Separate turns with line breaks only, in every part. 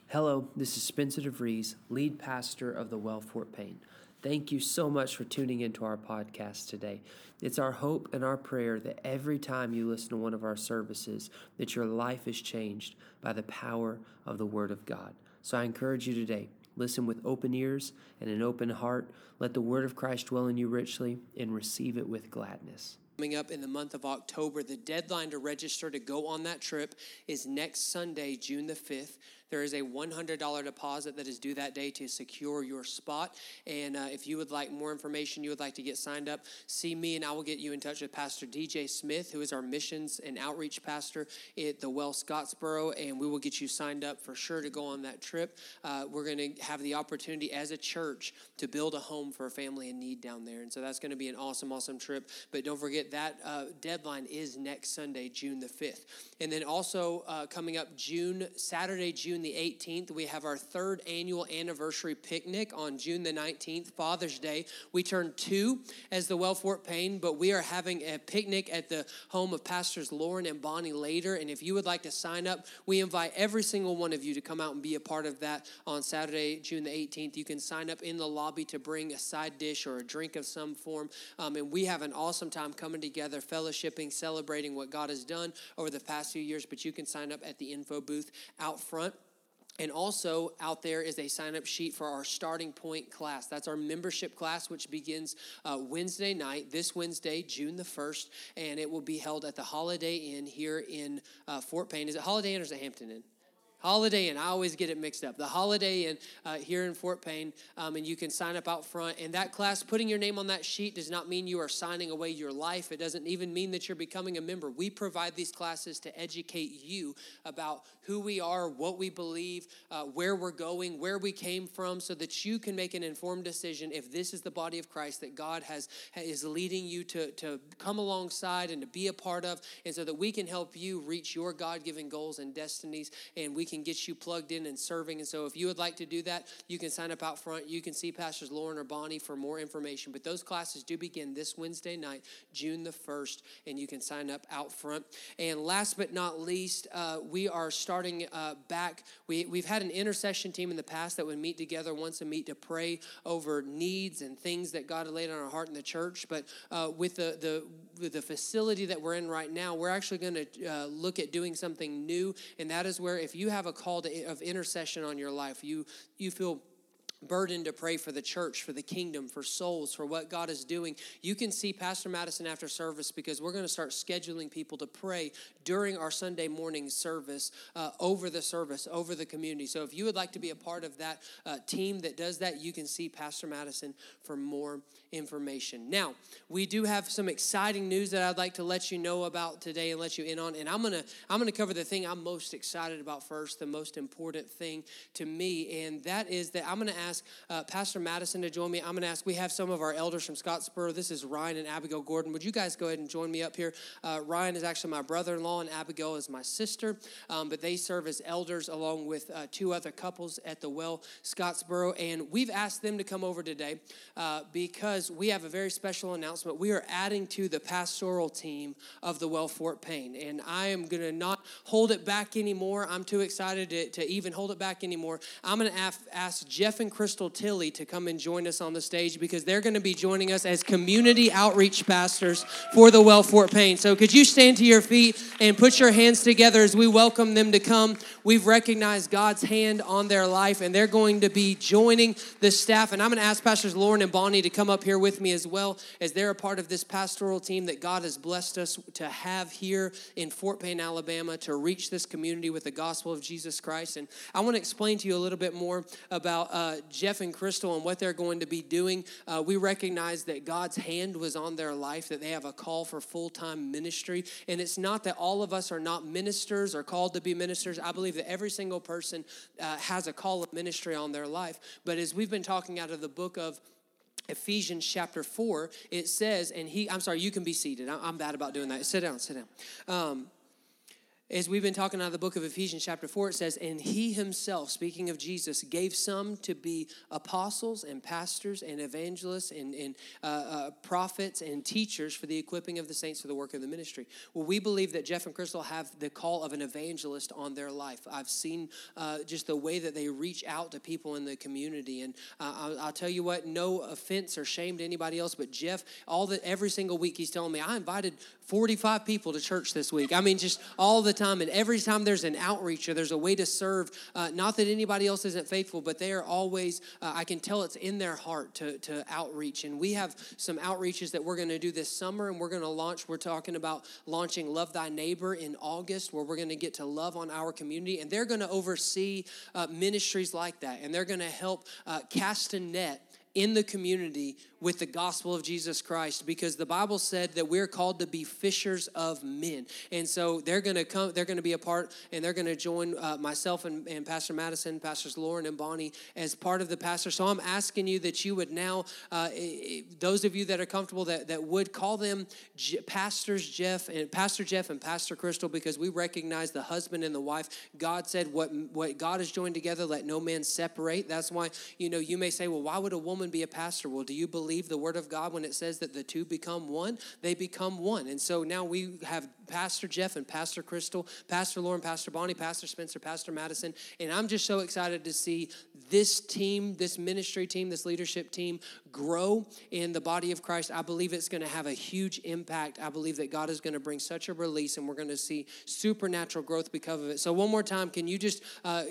Hello, this is Spencer DeVries, lead pastor of the Well Fort Payne. Thank you so much for tuning into our podcast today. It's our hope and our prayer that every time you listen to one of our services, that your life is changed by the power of the Word of God. So I encourage you today, listen with open ears and an open heart. Let the Word of Christ dwell in you richly and receive it with gladness. Coming up in the month of October, the deadline to register to go on that trip is next Sunday, June the 5th. There is a $100 deposit that is due that day to secure your spot. And if you would like more information, you would like to get signed up, see me and I will get you in touch with Pastor DJ Smith, who is our missions and outreach pastor at the Well Scottsboro, and we will get you signed up for sure to go on that trip. We're going to have the opportunity as a church to build a home for a family in need down there. And so that's going to be an awesome, awesome trip. But don't forget that deadline is next Sunday, June the 5th. And then also coming up Saturday, June the 18th, we have our third annual anniversary picnic on June the 19th, Father's Day. We turn 2 as the Well Fort Payne, but we are having a picnic at the home of Pastors Lauren and Bonnie later. And if you would like to sign up, we invite every single one of you to come out and be a part of that on Saturday, June the 18th. You can sign up in the lobby to bring a side dish or a drink of some form. And we have an awesome time coming together, fellowshipping, celebrating what God has done over the past few years. But you can sign up at the info booth out front. And also out there is a sign-up sheet for our Starting Point class. That's our membership class, which begins Wednesday night, this Wednesday, June the 1st, and it will be held at the Holiday Inn here in Fort Payne. Is it Holiday Inn or is it Hampton Inn? Holiday Inn. I always get it mixed up. The Holiday Inn here in Fort Payne, and you can sign up out front. And that class, putting your name on that sheet does not mean you are signing away your life. It doesn't even mean that you're becoming a member. We provide these classes to educate you about who we are, what we believe, where we're going, where we came from, so that you can make an informed decision if this is the body of Christ that God is leading you to come alongside and to be a part of, and so that we can help you reach your God-given goals and destinies, and we can get you plugged in and serving. And so if you would like to do that, you can sign up out front. You can see Pastors Lauren or Bonnie for more information. But those classes do begin this Wednesday night, June the 1st, and you can sign up out front. And last but not least, we are starting back. We've had an intercession team in the past that would meet together once a week to pray over needs and things that God had laid on our heart in the church. But with the facility that we're in right now, we're actually going to look at doing something new, and that is where if you have a call of intercession on your life, you feel burdened to pray for the church, for the kingdom, for souls, for what God is doing, you can see Pastor Madison after service, because we're going to start scheduling people to pray during our Sunday morning service, over the community. So if you would like to be a part of that team that does that, you can see Pastor Madison for more information. Now, we do have some exciting news that I'd like to let you know about today and let you in on, and I'm gonna cover the thing I'm most excited about first, the most important thing to me, and that is that I'm going to ask Pastor Madison to join me. I'm going to ask, we have some of our elders from Scottsboro. This is Ryan and Abigail Gordon. Would you guys go ahead and join me up here? Ryan is actually my brother-in-law, and Abigail is my sister, but they serve as elders along with 2 other couples at the Well Scottsboro, and we've asked them to come over today because we have a very special announcement. We are adding to the pastoral team of the Well Fort Payne, and I am going to not hold it back anymore. I'm too excited to even hold it back anymore. I'm going to ask Jeff and Crystal Tilley to come and join us on the stage, because they're going to be joining us as community outreach pastors for the Well Fort Payne. So could you stand to your feet and put your hands together as we welcome them to come? We've recognized God's hand on their life, and they're going to be joining the staff. And I'm going to ask Pastors Lauren and Bonnie to come up here with me as well, as they're a part of this pastoral team that God has blessed us to have here in Fort Payne, Alabama, to reach this community with the gospel of Jesus Christ. And I want to explain to you a little bit more about Jeff and Crystal and what they're going to be doing. We recognize that God's hand was on their life, that they have a call for full-time ministry. And it's not that all of us are not ministers or called to be ministers. I believe that every single person has a call of ministry on their life. But as we've been talking out of the book of Ephesians chapter 4, it says, I'm sorry, you can be seated. I'm bad about doing that. Sit down. As we've been talking out of the book of Ephesians chapter 4, it says, and he himself, speaking of Jesus, gave some to be apostles and pastors and evangelists and prophets and teachers for the equipping of the saints for the work of the ministry. Well, we believe that Jeff and Crystal have the call of an evangelist on their life. I've seen just the way that they reach out to people in the community. And I'll tell you what, no offense or shame to anybody else, but Jeff, every single week he's telling me, I invited 45 people to church this week. I mean, just all the time. And every time there's an outreach or there's a way to serve, not that anybody else isn't faithful, but they are always, I can tell it's in their heart to outreach. And we have some outreaches that we're going to do this summer, and we're talking about launching Love Thy Neighbor in August, where we're going to get to love on our community. And they're going to oversee ministries like that. And they're going to help cast a net in the community with the gospel of Jesus Christ, because the Bible said that we're called to be fishers of men. And so they're going to be a part, and they're going to join myself and Pastor Madison, Pastors Lauren and Bonnie as part of the pastor. So I'm asking you that you would now, those of you that are comfortable, that would call them Pastor Jeff and Pastor Crystal, because we recognize the husband and the wife. God said what God has joined together, let no man separate. That's why, you may say, well, why would a woman be a pastor? Well, do you believe the word of God when it says that the two become one? They become one. And so now we have Pastor Jeff and Pastor Crystal, Pastor Lauren, Pastor Bonnie, Pastor Spencer, Pastor Madison. And I'm just so excited to see this team, this ministry team, this leadership team grow in the body of Christ. I believe it's going to have a huge impact. I believe that God is going to bring such a release, and we're going to see supernatural growth because of it. So one more time, can you just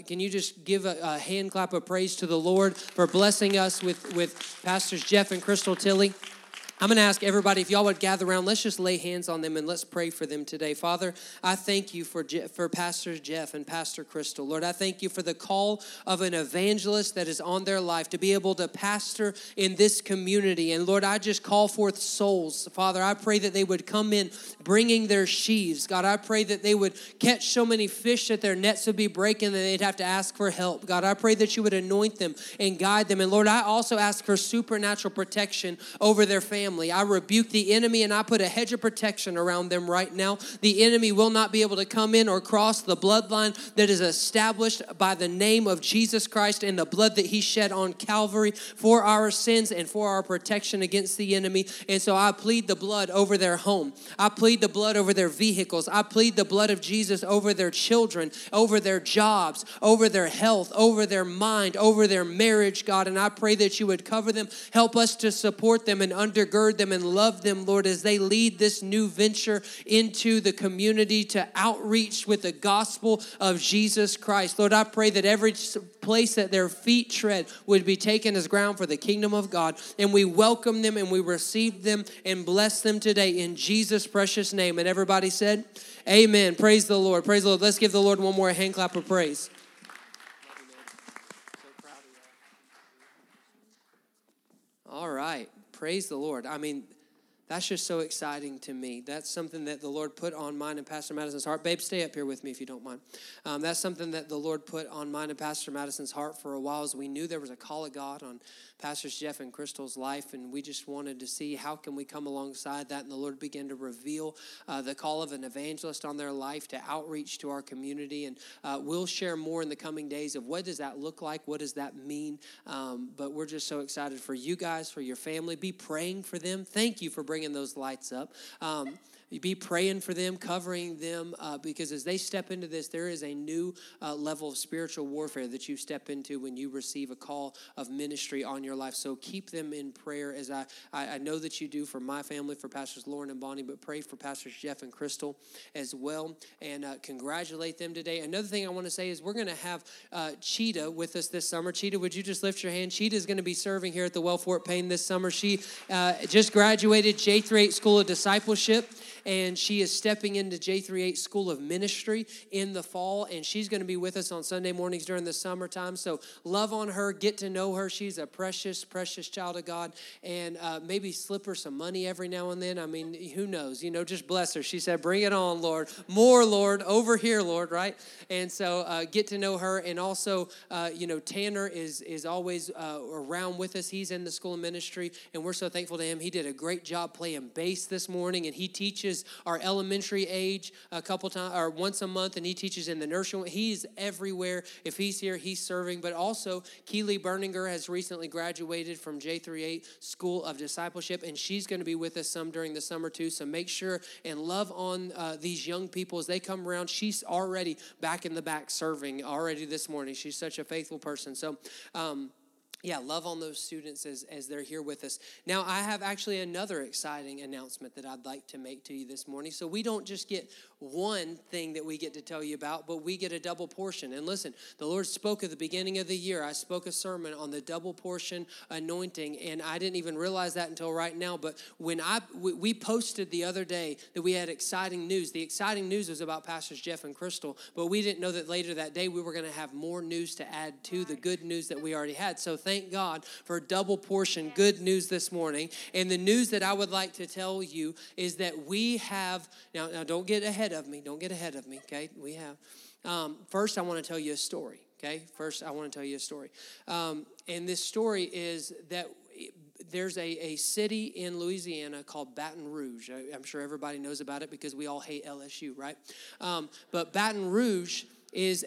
give a hand clap of praise to the Lord for blessing us with Pastors Jeff and Crystal Tilley? I'm going to ask everybody, if y'all would gather around, let's just lay hands on them and let's pray for them today. Father, I thank you for Pastor Jeff and Pastor Crystal. Lord, I thank you for the call of an evangelist that is on their life to be able to pastor in this community. And Lord, I just call forth souls. Father, I pray that they would come in bringing their sheaves. God, I pray that they would catch so many fish that their nets would be breaking that they'd have to ask for help. God, I pray that you would anoint them and guide them. And Lord, I also ask for supernatural protection over their family. I rebuke the enemy, and I put a hedge of protection around them right now. The enemy will not be able to come in or cross the bloodline that is established by the name of Jesus Christ and the blood that he shed on Calvary for our sins and for our protection against the enemy. And so I plead the blood over their home. I plead the blood over their vehicles. I plead the blood of Jesus over their children, over their jobs, over their health, over their mind, over their marriage, God. And I pray that you would cover them, help us to support them and undergird them and love them, Lord, as they lead this new venture into the community to outreach with the gospel of Jesus Christ. Lord, I pray that every place that their feet tread would be taken as ground for the kingdom of God. And we welcome them and we receive them and bless them today in Jesus' precious name. And everybody said, amen. Praise the Lord. Praise the Lord. Let's give the Lord one more hand clap of praise. All right. Praise the Lord. I mean, that's just so exciting to me. That's something that the Lord put on mine and Pastor Madison's heart. Babe, stay up here with me if you don't mind. That's something that the Lord put on mine and Pastor Madison's heart for a while, as we knew there was a call of God on Pastors Jeff and Crystal's life, and we just wanted to see how can we come alongside that. And the Lord began to reveal the call of an evangelist on their life to outreach to our community. And we'll share more in the coming days of what does that look like, what does that mean. But we're just so excited for you guys, for your family. Be praying for them. Thank you for bringing those lights up. Be praying for them, covering them, because as they step into this, there is a new level of spiritual warfare that you step into when you receive a call of ministry on your life. So keep them in prayer, as I know that you do for my family, for Pastors Lauren and Bonnie, but pray for Pastors Jeff and Crystal as well, and congratulate them today. Another thing I want to say is we're going to have Cheetah with us this summer. Cheetah, would you just lift your hand? Cheetah is going to be serving here at the Well Fort Payne this summer. She just graduated J38 School of Discipleship, and she is stepping into J38 School of Ministry in the fall, and she's going to be with us on Sunday mornings during the summertime. So love on her, get to know her. She's a precious, precious child of God, and maybe slip her some money every now and then. I mean, who knows? Just bless her. She said, bring it on, Lord. More, Lord. Over here, Lord, right? And so get to know her. And also, Tanner is always around with us. He's in the School of Ministry, and we're so thankful to him. He did a great job playing bass this morning, and he teaches teaches our elementary age a couple times or once a month, and he teaches in the nursery. He's everywhere. If he's here, he's serving. But also, Keely Berninger has recently graduated from J38 School of Discipleship, and she's going to be with us some during the summer too. So make sure and love on these young people as they come around. She's already back in the back serving already this morning. She's such a faithful person. So, love on those students as they're here with us. Now, I have actually another exciting announcement that I'd like to make to you this morning. So we don't just get one thing that we get to tell you about, but we get a double portion. And listen, the Lord spoke at the beginning of the year. I spoke a sermon on the double portion anointing, and I didn't even realize that until right now. But when we posted the other day that we had exciting news, the exciting news was about Pastors Jeff and Crystal, but we didn't know that later that day we were going to have more news to add to the good news that we already had. So thank God for double portion good news this morning. And the news that I would like to tell you is that we have, now don't get ahead of me, okay? We have, first I want to tell you a story, okay? And this story is that there's a city in Louisiana called Baton Rouge. I'm sure everybody knows about it because we all hate LSU, right? But Baton Rouge is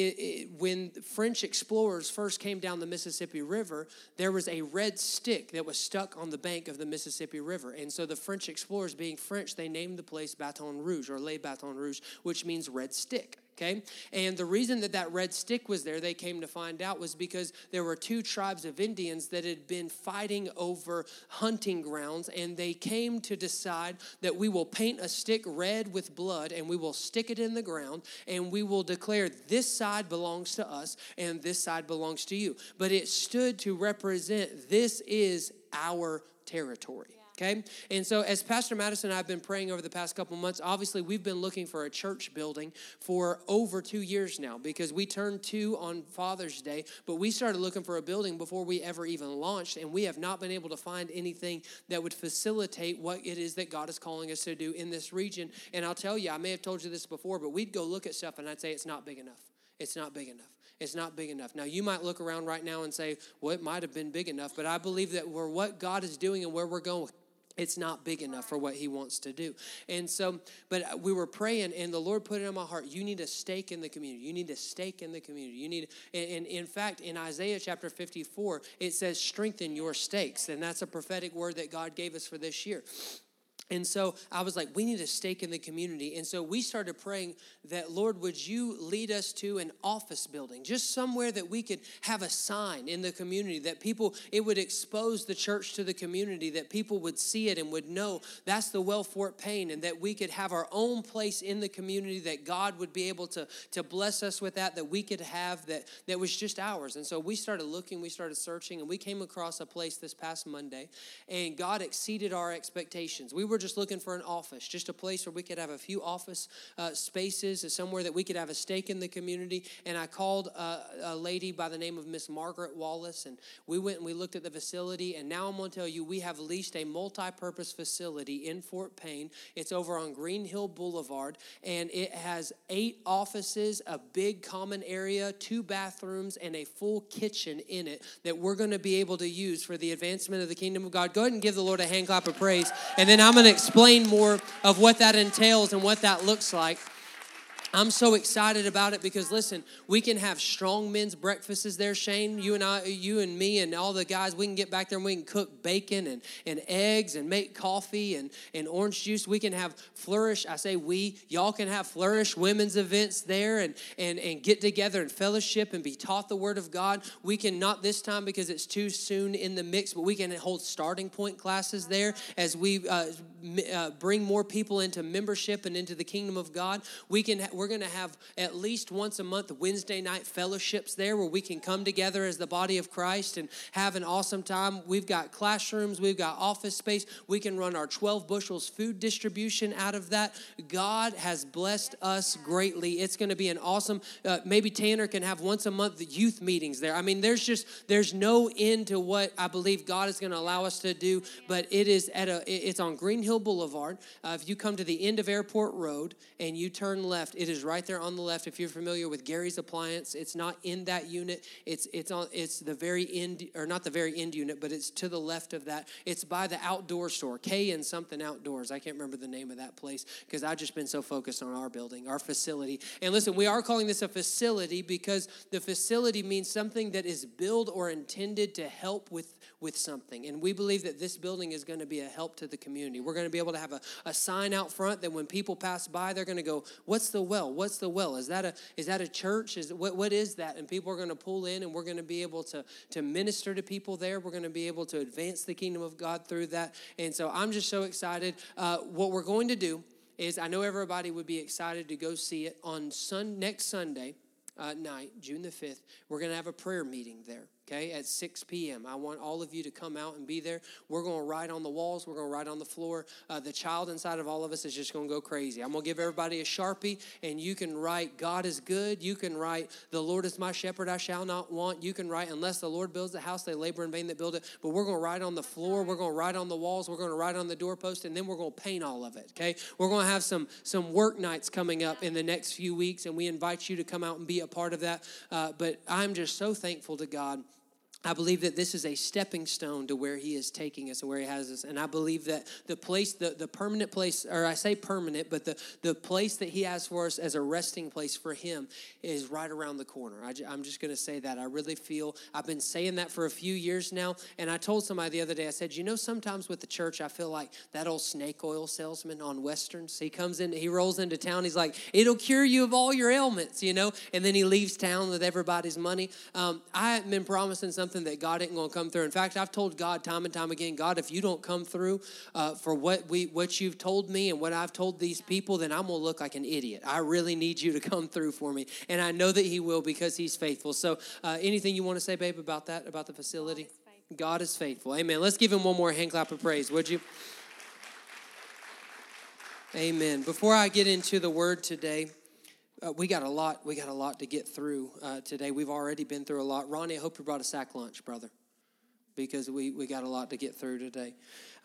when French explorers first came down the Mississippi River, there was a red stick that was stuck on the bank of the Mississippi River. And so the French explorers, being French, they named the place Baton Rouge, or Les Baton Rouge, which means red stick. Okay, and the reason that red stick was there, they came to find out, was because there were two tribes of Indians that had been fighting over hunting grounds, and they came to decide that we will paint a stick red with blood, and we will stick it in the ground, and we will declare this side belongs to us, and this side belongs to you. But it stood to represent this is our territory. Okay, and so as Pastor Madison and I have been praying over the past couple months, obviously we've been looking for a church building for over 2 years now, because we turned 2 on Father's Day, but we started looking for a building before we ever even launched, and we have not been able to find anything that would facilitate what it is that God is calling us to do in this region. And I'll tell you, I may have told you this before, but we'd go look at stuff and I'd say it's not big enough. It's not big enough. It's not big enough. Now, you might look around right now and say, well, it might have been big enough, but I believe that what God is doing and where we're going, it's not big enough for what he wants to do. And so, but we were praying, and the Lord put it in my heart, you need a stake in the community. You need a stake in the community. You need, and in fact, in Isaiah chapter 54, it says, strengthen your stakes. And that's a prophetic word that God gave us for this year. And so I was like, we need a stake in the community. And so we started praying that, Lord, would you lead us to an office building, just somewhere that we could have a sign in the community, that it would expose the church to the community, that people would see it and would know that's the Well Fort Payne, and that we could have our own place in the community, that God would be able to bless us with that we could have that was just ours. And so we started looking, we started searching, and we came across a place this past Monday, and God exceeded our expectations. We were just looking for an office, just a place where we could have a few office spaces, somewhere that we could have a stake in the community. And I called a lady by the name of Miss Margaret Wallace, and we went and we looked at the facility. And now I'm going to tell you, we have leased a multi-purpose facility in Fort Payne. It's over on Green Hill Boulevard, and it has 8 offices, a big common area, 2 bathrooms, and a full kitchen in it that we're going to be able to use for the advancement of the kingdom of God. Go ahead and give the Lord a hand clap of praise, and then I'm going to explain more of what that entails and what that looks like. I'm so excited about it because, listen, we can have strong men's breakfasts there, Shane. You and me and all the guys, we can get back there and we can cook bacon and eggs and make coffee and orange juice. We can have Flourish. I say we. Y'all can have Flourish women's events there and get together and fellowship and be taught the Word of God. We can, not this time because it's too soon in the mix, but we can hold starting point classes there as we bring more people into membership and into the kingdom of God. We're going to have at least once a month Wednesday night fellowships there where we can come together as the body of Christ and have an awesome time. We've got classrooms, we've got office space. We can run our 12 bushels food distribution out of that. God has blessed us greatly. It's going to be an awesome, maybe Tanner can have once a month the youth meetings there. I mean, there's no end to what I believe God is going to allow us to do, but it's on Green Hill Boulevard. If you come to the end of Airport Road and you turn left, it is is right there on the left. If you're familiar with Gary's Appliance, it's not in that unit. It's the very end, or not the very end unit, but it's to the left of that. It's by the outdoor store, K and something Outdoors. I can't remember the name of that place because I've just been so focused on our building, our facility. And listen, we are calling this a facility because the facility means something that is built or intended to help with something. And we believe that this building is going to be a help to the community. We're going to be able to have a sign out front that when people pass by, they're going to go, "What's the well? What's the well? Is that a church? What is that?" And people are going to pull in, and we're going to be able to minister to people there. We're going to be able to advance the kingdom of God through that. And so I'm just so excited. What we're going to do is, I know everybody would be excited to go see it on next Sunday night, June the 5th. We're going to have a prayer meeting there. Okay, at 6 p.m. I want all of you to come out and be there. We're going to write on the walls. We're going to write on the floor. The child inside of all of us is just going to go crazy. I'm going to give everybody a Sharpie, and you can write, "God is good." You can write, "The Lord is my shepherd, I shall not want." You can write, "Unless the Lord builds the house, they labor in vain that build it." But we're going to write on the floor. We're going to write on the walls. We're going to write on the doorpost, and then we're going to paint all of it, okay? We're going to have some work nights coming up in the next few weeks, and we invite you to come out and be a part of that. But I'm just so thankful to God. I believe that this is a stepping stone to where he is taking us and where he has us. And I believe that the place, the permanent place, or I say permanent, but the place that he has for us as a resting place for him is right around the corner. I'm just going to say that. I really feel, I've been saying that for a few years now. And I told somebody the other day, I said, sometimes with the church, I feel like that old snake oil salesman on Westerns. He comes in, he rolls into town. He's like, "It'll cure you of all your ailments," and then he leaves town with everybody's money. I haven't been promising something that God ain't going to come through. In fact, I've told God time and time again, "God, if you don't come through for what you've told me and what I've told these people, then I'm going to look like an idiot. I really need you to come through for me." And I know that he will because he's faithful. So anything you want to say, babe, about that, about the facility? God is faithful. Amen. Let's give him one more hand clap of praise, would you? Amen. Before I get into the word today, we got a lot to get through today. We've already been through a lot. Ronnie, I hope you brought a sack lunch, brother, because we got a lot to get through today.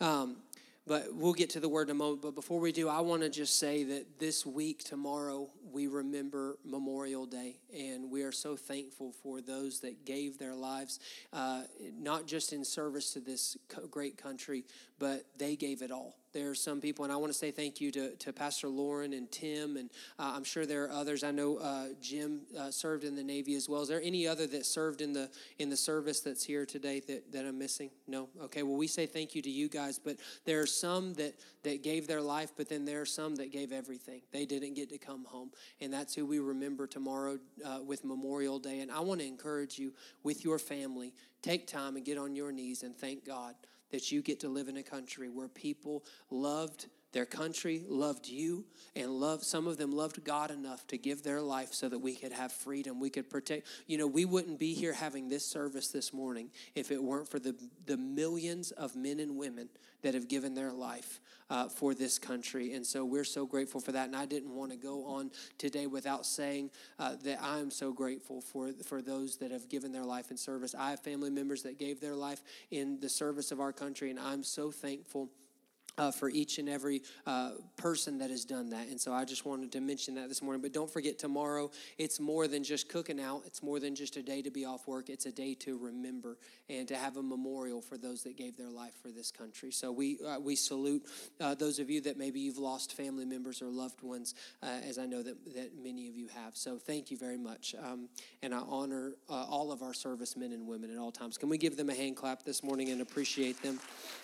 But we'll get to the word in a moment. But before we do, I want to just say that this week, tomorrow, we remember Memorial Day. And we are so thankful for those that gave their lives, not just in service to this great country, but they gave it all. There are some people, and I want to say thank you to Pastor Lauren and Tim, and I'm sure there are others. I know Jim served in the Navy as well. Is there any other that served in the service that's here today that I'm missing? No? Okay, well, we say thank you to you guys, but there are some that gave their life, but then there are some that gave everything. They didn't get to come home, and that's who we remember tomorrow with Memorial Day. And I want to encourage you with your family, take time and get on your knees and thank God that you get to live in a country where people loved their country, loved you, and some of them loved God enough to give their life so that we could have freedom. We could protect. We wouldn't be here having this service this morning if it weren't for the millions of men and women that have given their life for this country. And so we're so grateful for that. And I didn't want to go on today without saying that I'm so grateful for those that have given their life in service. I have family members that gave their life in the service of our country, and I'm so thankful for each and every person that has done that. And so I just wanted to mention that this morning. But don't forget, tomorrow, it's more than just cooking out. It's more than just a day to be off work. It's a day to remember and to have a memorial for those that gave their life for this country. So we salute those of you that maybe you've lost family members or loved ones, as I know that many of you have. So thank you very much. And I honor all of our servicemen and women at all times. Can we give them a hand clap this morning and appreciate them?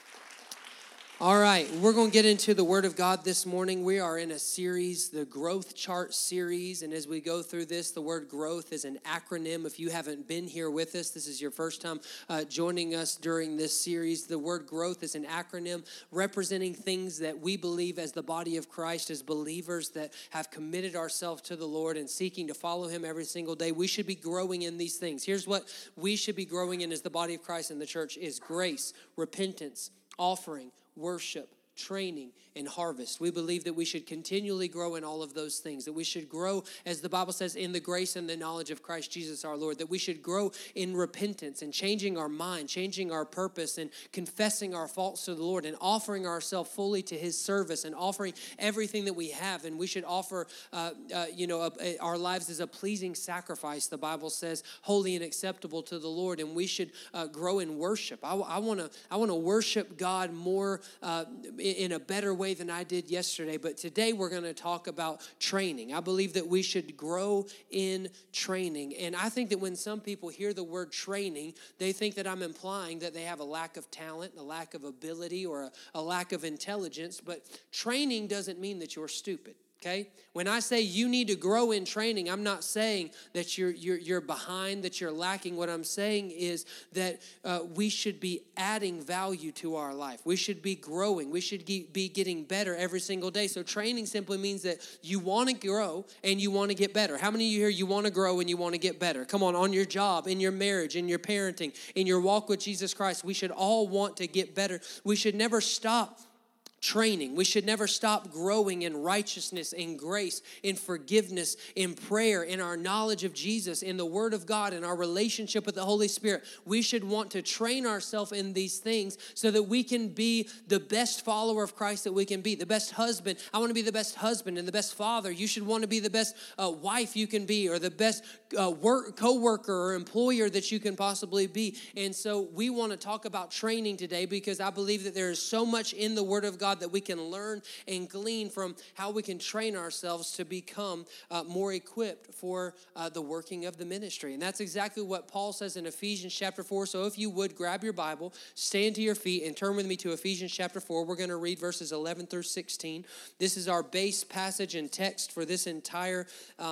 All right, we're going to get into the Word of God this morning. We are in a series, the Growth Chart series, and as we go through this, the word growth is an acronym. If you haven't been here with us, this is your first time joining us during this series. The word growth is an acronym representing things that we believe as the body of Christ, as believers that have committed ourselves to the Lord and seeking to follow Him every single day. We should be growing in these things. Here's what we should be growing in as the body of Christ in the church is grace, repentance, offering, worship, training, and harvest. We believe that we should continually grow in all of those things, that we should grow, as the Bible says, in the grace and the knowledge of Christ Jesus our Lord, that we should grow in repentance and changing our mind, changing our purpose, and confessing our faults to the Lord and offering ourselves fully to his service and offering everything that we have. And we should offer, our lives as a pleasing sacrifice, the Bible says, holy and acceptable to the Lord. And we should grow in worship. I want to worship God more in a better way than I did yesterday. But today we're going to talk about training. I believe that we should grow in training. And I think that when some people hear the word training, they think that I'm implying that they have a lack of talent, a lack of ability, or a lack of intelligence. But training doesn't mean that you're stupid. Okay? When I say you need to grow in training, I'm not saying that you're behind, that you're lacking. What I'm saying is that we should be adding value to our life. We should be growing. We should be getting better every single day. So training simply means that you want to grow and you want to get better. How many of you here, you want to grow and you want to get better? Come on your job, in your marriage, in your parenting, in your walk with Jesus Christ. We should all want to get better. We should never stop training. We should never stop growing in righteousness, in grace, in forgiveness, in prayer, in our knowledge of Jesus, in the Word of God, in our relationship with the Holy Spirit. We should want to train ourselves in these things so that we can be the best follower of Christ that we can be, the best husband. I want to be the best husband and the best father. You should want to be the best wife you can be, or the best co-worker or employer that you can possibly be. And so we want to talk about training today because I believe that there is so much in the Word of God that we can learn and glean from how we can train ourselves to become more equipped for the working of the ministry. And that's exactly what Paul says in Ephesians chapter 4. So if you would, grab your Bible, stand to your feet, and turn with me to Ephesians chapter 4. We're going to read verses 11 through 16. This is our base passage and text for this entire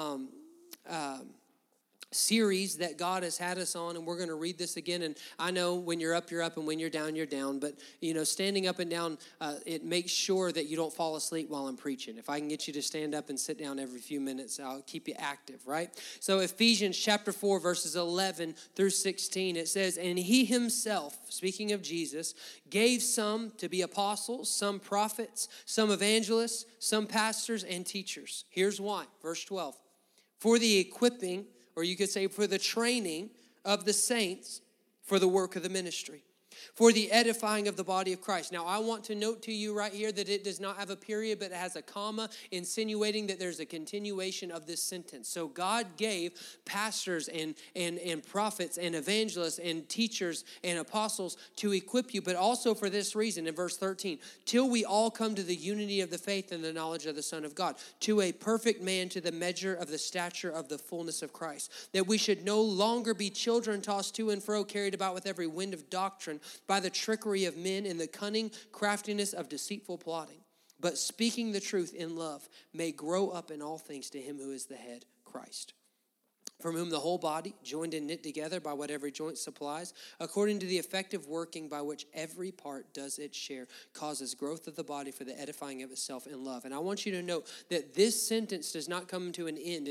series that God has had us on, and we're going to read this again. And I know when you're up, and when you're down. But, standing up and down, it makes sure that you don't fall asleep while I'm preaching. If I can get you to stand up and sit down every few minutes, I'll keep you active, right? So Ephesians chapter 4, verses 11 through 16, it says, "And he himself," speaking of Jesus, "gave some to be apostles, some prophets, some evangelists, some pastors and teachers." Here's why. Verse 12. "For the equipping," or you could say for the training of the saints for the work of the ministry, for the edifying of the body of Christ. Now, I want to note to you right here that it does not have a period, but it has a comma, insinuating that there's a continuation of this sentence. So God gave pastors and prophets and evangelists and teachers and apostles to equip you, but also for this reason, in verse 13, "till we all come to the unity of the faith and the knowledge of the Son of God, to a perfect man, to the measure of the stature of the fullness of Christ, that we should no longer be children tossed to and fro, carried about with every wind of doctrine, by the trickery of men and the cunning craftiness of deceitful plotting, but speaking the truth in love may grow up in all things to him who is the head, Christ, from whom the whole body, joined and knit together by what every joint supplies, according to the effective working by which every part does its share, causes growth of the body for the edifying of itself in love." And I want you to note that this sentence does not come to an end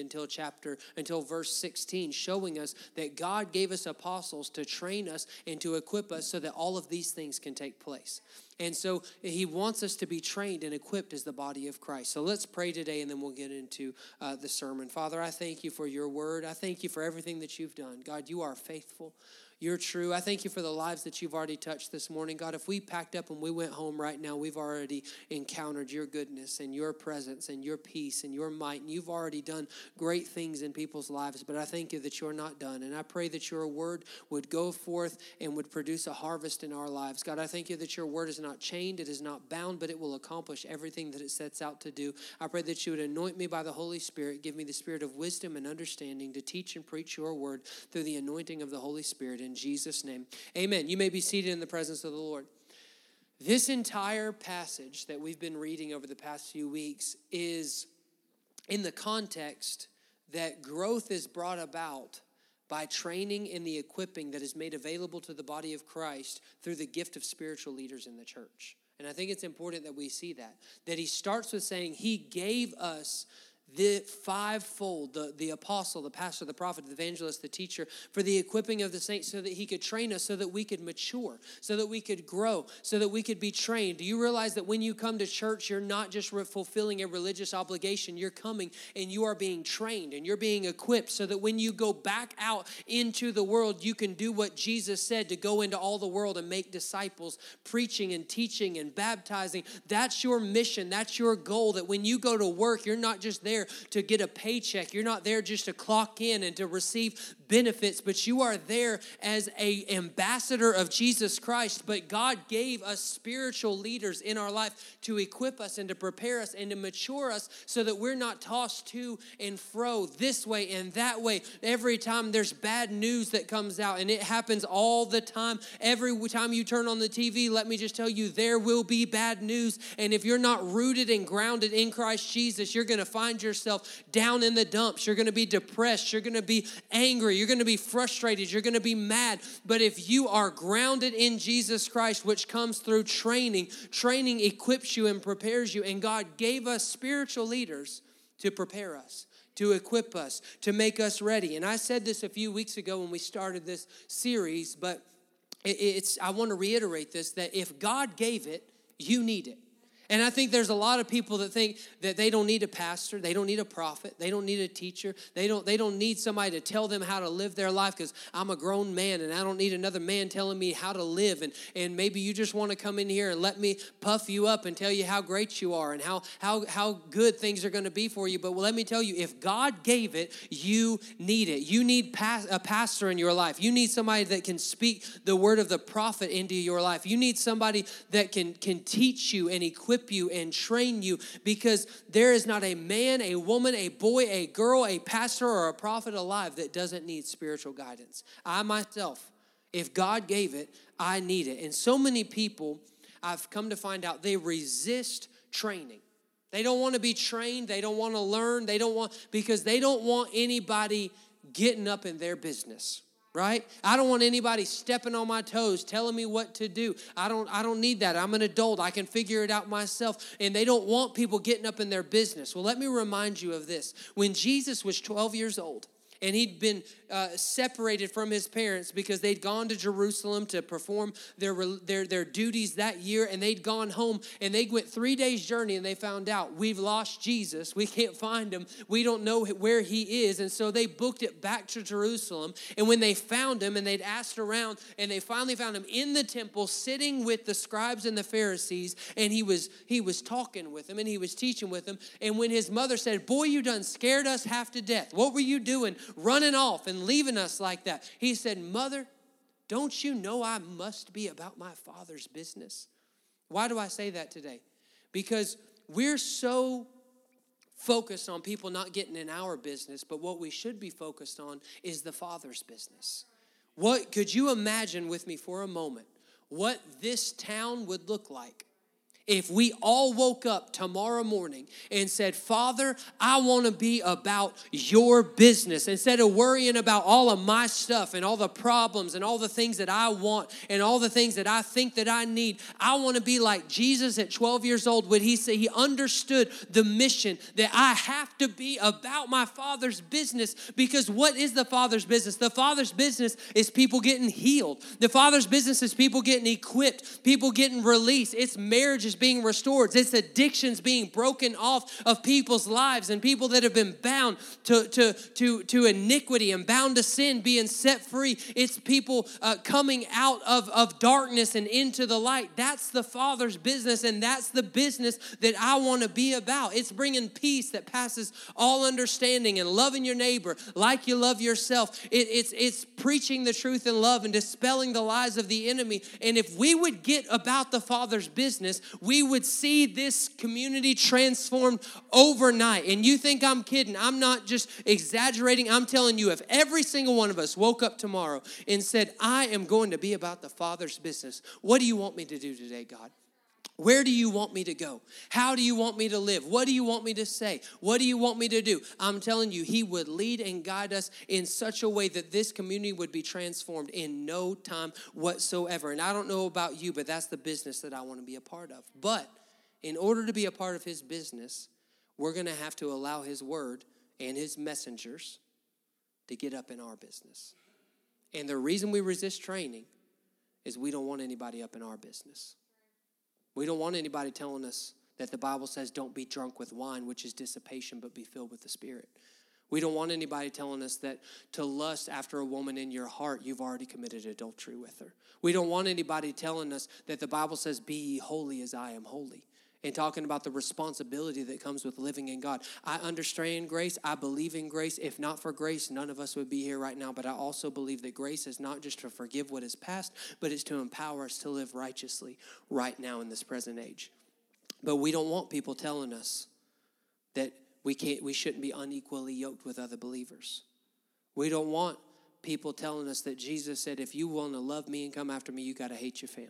until verse 16, showing us that God gave us apostles to train us and to equip us so that all of these things can take place. And so he wants us to be trained and equipped as the body of Christ. So let's pray today, and then we'll get into the sermon. Father, I thank you for your word. I thank you for everything that you've done. God, you are faithful. You're true. I thank you for the lives that you've already touched this morning. God, if we packed up and we went home right now, we've already encountered your goodness and your presence and your peace and your might. And you've already done great things in people's lives. But I thank you that you're not done. And I pray that your word would go forth and would produce a harvest in our lives. God, I thank you that your word is not chained, it is not bound, but it will accomplish everything that it sets out to do. I pray that you would anoint me by the Holy Spirit. Give me the spirit of wisdom and understanding to teach and preach your word through the anointing of the Holy Spirit. In Jesus' name, amen. You may be seated in the presence of the Lord. This entire passage that we've been reading over the past few weeks is in the context that growth is brought about by training and the equipping that is made available to the body of Christ through the gift of spiritual leaders in the church. And I think it's important that we see that he starts with saying he gave us the fivefold, the apostle, the pastor, the prophet, the evangelist, the teacher, for the equipping of the saints so that he could train us, so that we could mature, so that we could grow, so that we could be trained. Do you realize that when you come to church, you're not just fulfilling a religious obligation, you're coming and you are being trained and you're being equipped so that when you go back out into the world, you can do what Jesus said, to go into all the world and make disciples, preaching and teaching and baptizing. That's your mission. That's your goal, that when you go to work, you're not just there to get a paycheck. You're not there just to clock in and to receive benefits, but you are there as an ambassador of Jesus Christ. But God gave us spiritual leaders in our life to equip us and to prepare us and to mature us so that we're not tossed to and fro this way and that way. Every time there's bad news that comes out, and it happens all the time. Every time you turn on the TV, let me just tell you, there will be bad news. And if you're not rooted and grounded in Christ Jesus, you're going to find yourself down in the dumps. You're going to be depressed. You're going to be angry. You're going to be frustrated. You're going to be mad. But if you are grounded in Jesus Christ, which comes through training equips you and prepares you. And God gave us spiritual leaders to prepare us, to equip us, to make us ready. And I said this a few weeks ago when we started this series, but I want to reiterate this, that if God gave it, you need it. And I think there's a lot of people that think that they don't need a pastor, they don't need a prophet, they don't need a teacher, they don't need somebody to tell them how to live their life, because I'm a grown man and I don't need another man telling me how to live. And maybe you just want to come in here and let me puff you up and tell you how great you are and how good things are going to be for you. But let me tell you, if God gave it, you need it. You need a pastor in your life. You need somebody that can speak the word of the prophet into your life. You need somebody that can teach you and equip you and train you, because there is not a man, a woman, a boy, a girl, a pastor, or a prophet alive that doesn't need spiritual guidance. I myself, if God gave it, I need it. And so many people, I've come to find out, they resist training. They don't want to be trained. They don't want to learn. Because they don't want anybody getting up in their business. Right? I don't want anybody stepping on my toes, telling me what to do. I don't need that. I'm an adult. I can figure it out myself. And they don't want people getting up in their business. Well, let me remind you of this. When Jesus was 12 years old, and he'd been separated from his parents because they'd gone to Jerusalem to perform their duties that year, and they'd gone home, and they went 3 days journey, and they found out, we've lost Jesus. We can't find him. We don't know where he is. And so they booked it back to Jerusalem. And when they found him, and they'd asked around, and they finally found him in the temple sitting with the scribes and the Pharisees, and he was talking with them, and he was teaching with them. And when his mother said, "Boy, you done scared us half to death. What were you doing running off and leaving us like that?" He said, "Mother, don't you know I must be about my Father's business?" Why do I say that today? Because we're so focused on people not getting in our business, but what we should be focused on is the Father's business. What could you imagine with me for a moment what this town would look like if we all woke up tomorrow morning and said, "Father, I want to be about your business." Instead of worrying about all of my stuff and all the problems and all the things that I want and all the things that I think that I need, I want to be like Jesus at 12 years old when he said he understood the mission that I have to be about my Father's business. Because what is the Father's business? The Father's business is people getting healed. The Father's business is people getting equipped, people getting released. It's marriages being restored. It's addictions being broken off of people's lives, and people that have been bound to iniquity and bound to sin being set free. It's people coming out of darkness and into the light. That's the Father's business, and that's the business that I want to be about. It's bringing peace that passes all understanding and loving your neighbor like you love yourself. It's preaching the truth in love and dispelling the lies of the enemy. And if we would get about the Father's business, we would see this community transformed overnight. And you think I'm kidding. I'm not just exaggerating. I'm telling you, if every single one of us woke up tomorrow and said, "I am going to be about the Father's business. What do you want me to do today, God? Where do you want me to go? How do you want me to live? What do you want me to say? What do you want me to do?" I'm telling you, he would lead and guide us in such a way that this community would be transformed in no time whatsoever. And I don't know about you, but that's the business that I want to be a part of. But in order to be a part of his business, we're going to have to allow his word and his messengers to get up in our business. And the reason we resist training is we don't want anybody up in our business. We don't want anybody telling us that the Bible says don't be drunk with wine, which is dissipation, but be filled with the Spirit. We don't want anybody telling us that to lust after a woman in your heart, you've already committed adultery with her. We don't want anybody telling us that the Bible says, be ye holy as I am holy. And talking about the responsibility that comes with living in God. I understand grace. I believe in grace. If not for grace, none of us would be here right now. But I also believe that grace is not just to forgive what is past, but it's to empower us to live righteously right now in this present age. But we don't want people telling us that we shouldn't be unequally yoked with other believers. We don't want people telling us that Jesus said, if you want to love me and come after me, you got to hate your family.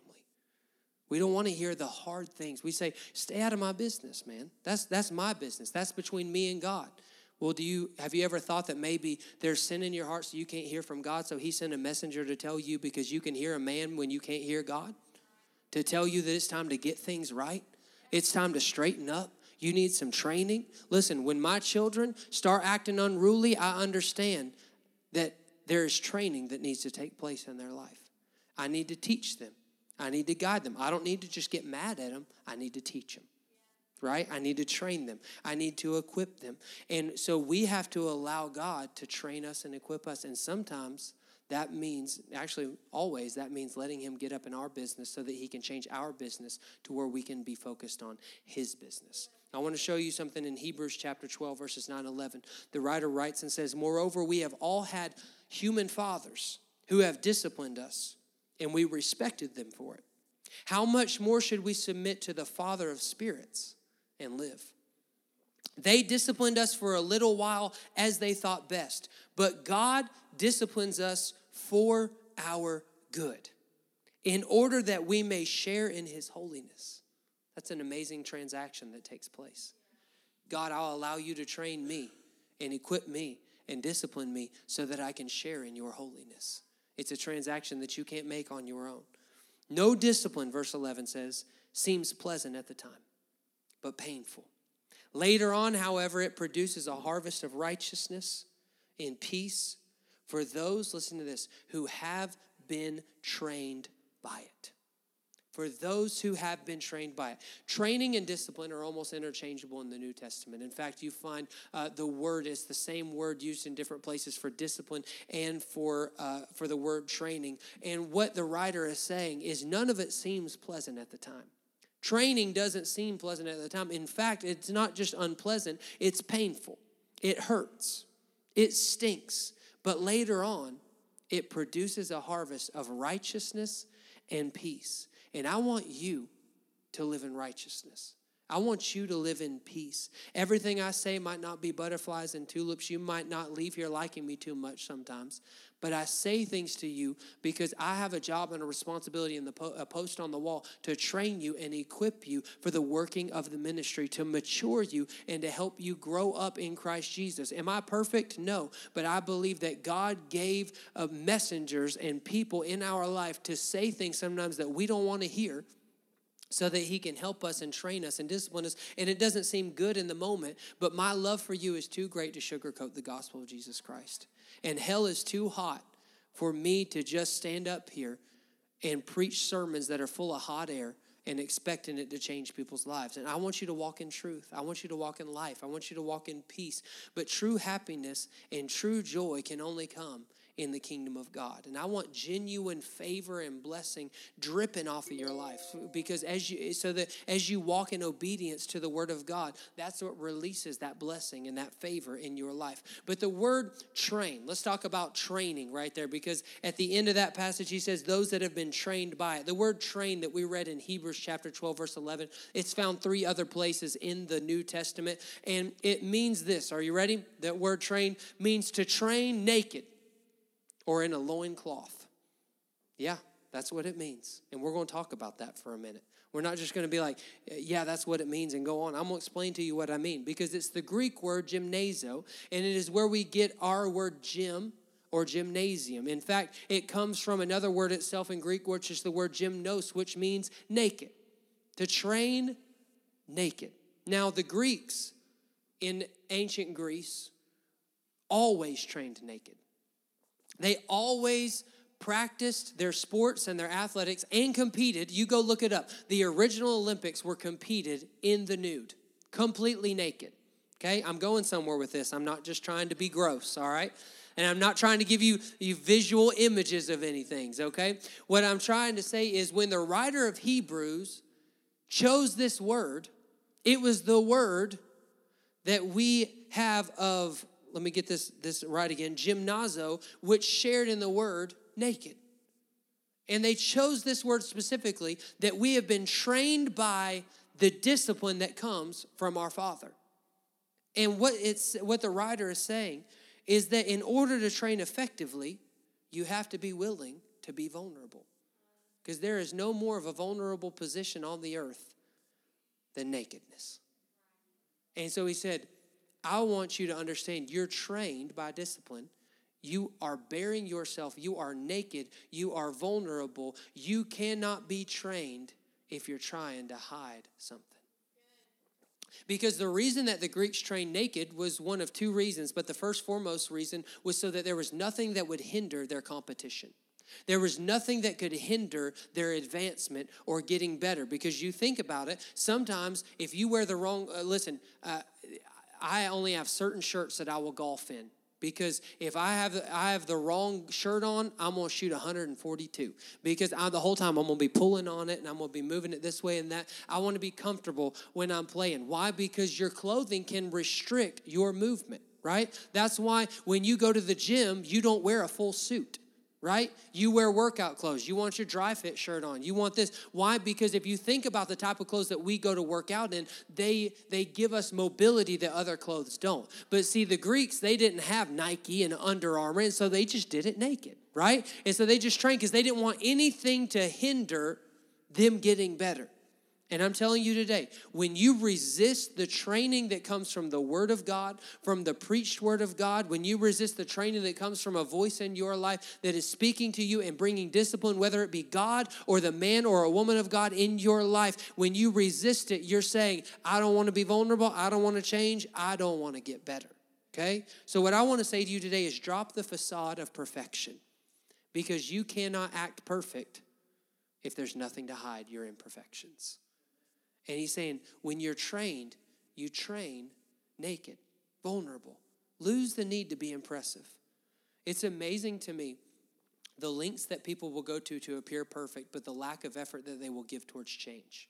We don't want to hear the hard things. We say, stay out of my business, man. That's my business. That's between me and God. Well, have you ever thought that maybe there's sin in your heart so you can't hear from God, so he sent a messenger to tell you because you can hear a man when you can't hear God? To tell you that it's time to get things right? It's time to straighten up. You need some training. Listen, when my children start acting unruly, I understand that there is training that needs to take place in their life. I need to teach them. I need to guide them. I don't need to just get mad at them. I need to teach them, right? I need to train them. I need to equip them. And so we have to allow God to train us and equip us. And sometimes that means, actually always, that means letting him get up in our business so that he can change our business to where we can be focused on his business. I want to show you something in Hebrews chapter 12, verses 9-11. The writer writes and says, moreover, we have all had human fathers who have disciplined us, and we respected them for it. How much more should we submit to the Father of spirits and live? They disciplined us for a little while as they thought best, but God disciplines us for our good, in order that we may share in his holiness. That's an amazing transaction that takes place. God, I'll allow you to train me and equip me and discipline me so that I can share in your holiness. It's a transaction that you can't make on your own. No discipline, verse 11 says, seems pleasant at the time, but painful. Later on, however, it produces a harvest of righteousness and peace for those, listen to this, who have been trained by it. For those who have been trained by it. Training and discipline are almost interchangeable in the New Testament. In fact, you find the word is the same word used in different places for discipline and for the word training. And what the writer is saying is none of it seems pleasant at the time. Training doesn't seem pleasant at the time. In fact, it's not just unpleasant, it's painful. It hurts. It stinks. But later on, it produces a harvest of righteousness and peace. And I want you to live in righteousness. I want you to live in peace. Everything I say might not be butterflies and tulips. You might not leave here liking me too much sometimes. But I say things to you because I have a job and a responsibility in a post on the wall to train you and equip you for the working of the ministry, to mature you and to help you grow up in Christ Jesus. Am I perfect? No. But I believe that God gave messengers and people in our life to say things sometimes that we don't want to hear, so that he can help us and train us and discipline us. And it doesn't seem good in the moment, but my love for you is too great to sugarcoat the gospel of Jesus Christ. And hell is too hot for me to just stand up here and preach sermons that are full of hot air and expecting it to change people's lives. And I want you to walk in truth. I want you to walk in life. I want you to walk in peace. But true happiness and true joy can only come in the kingdom of God. And I want genuine favor and blessing dripping off of your life, because as you walk in obedience to the word of God, that's what releases that blessing and that favor in your life. But the word train, let's talk about training right there, because at the end of that passage he says those that have been trained by it. The word train that we read in Hebrews chapter 12 verse 11, it's found 3 other places in the New Testament, and it means this. Are you ready? That word train means to train naked or in a loincloth. Yeah, that's what it means. And we're going to talk about that for a minute. We're not just going to be like, yeah, that's what it means and go on. I'm going to explain to you what I mean, because it's the Greek word gymnazo, and it is where we get our word gym or gymnasium. In fact, it comes from another word itself in Greek, which is the word gymnos, which means naked, to train naked. Now, the Greeks in ancient Greece always trained naked. They always practiced their sports and their athletics and competed. You go look it up. The original Olympics were competed in the nude, completely naked. Okay, I'm going somewhere with this. I'm not just trying to be gross, all right? And I'm not trying to give you visual images of anything, okay? What I'm trying to say is when the writer of Hebrews chose this word, it was the word that we have of, let me get this right again, gymnazo, which shared in the word naked. And they chose this word specifically that we have been trained by the discipline that comes from our Father. And what the writer is saying is that in order to train effectively, you have to be willing to be vulnerable. Because there is no more of a vulnerable position on the earth than nakedness. And so he said, I want you to understand you're trained by discipline. You are bearing yourself. You are naked. You are vulnerable. You cannot be trained if you're trying to hide something. Because the reason that the Greeks trained naked was one of two reasons, but the first foremost reason was so that there was nothing that would hinder their competition. There was nothing that could hinder their advancement or getting better. Because you think about it, sometimes if you wear the wrong, I only have certain shirts that I will golf in. Because if I have the wrong shirt on, I'm going to shoot 142. Because the whole time I'm going to be pulling on it and I'm going to be moving it this way and that. I want to be comfortable when I'm playing. Why? Because your clothing can restrict your movement, right? That's why when you go to the gym, you don't wear a full suit. Right? You wear workout clothes. You want your dry fit shirt on. You want this. Why? Because if you think about the type of clothes that we go to work out in, they give us mobility that other clothes don't. But see, the Greeks, they didn't have Nike and Under Armour, and so they just did it naked, right? And so they just trained because they didn't want anything to hinder them getting better. And I'm telling you today, when you resist the training that comes from the Word of God, from the preached Word of God, when you resist the training that comes from a voice in your life that is speaking to you and bringing discipline, whether it be God or the man or a woman of God in your life, when you resist it, you're saying, I don't want to be vulnerable. I don't want to change. I don't want to get better. Okay? So what I want to say to you today is drop the facade of perfection, because you cannot act perfect if there's nothing to hide your imperfections. And he's saying, when you're trained, you train naked, vulnerable. Lose the need to be impressive. It's amazing to me the lengths that people will go to appear perfect, but the lack of effort that they will give towards change.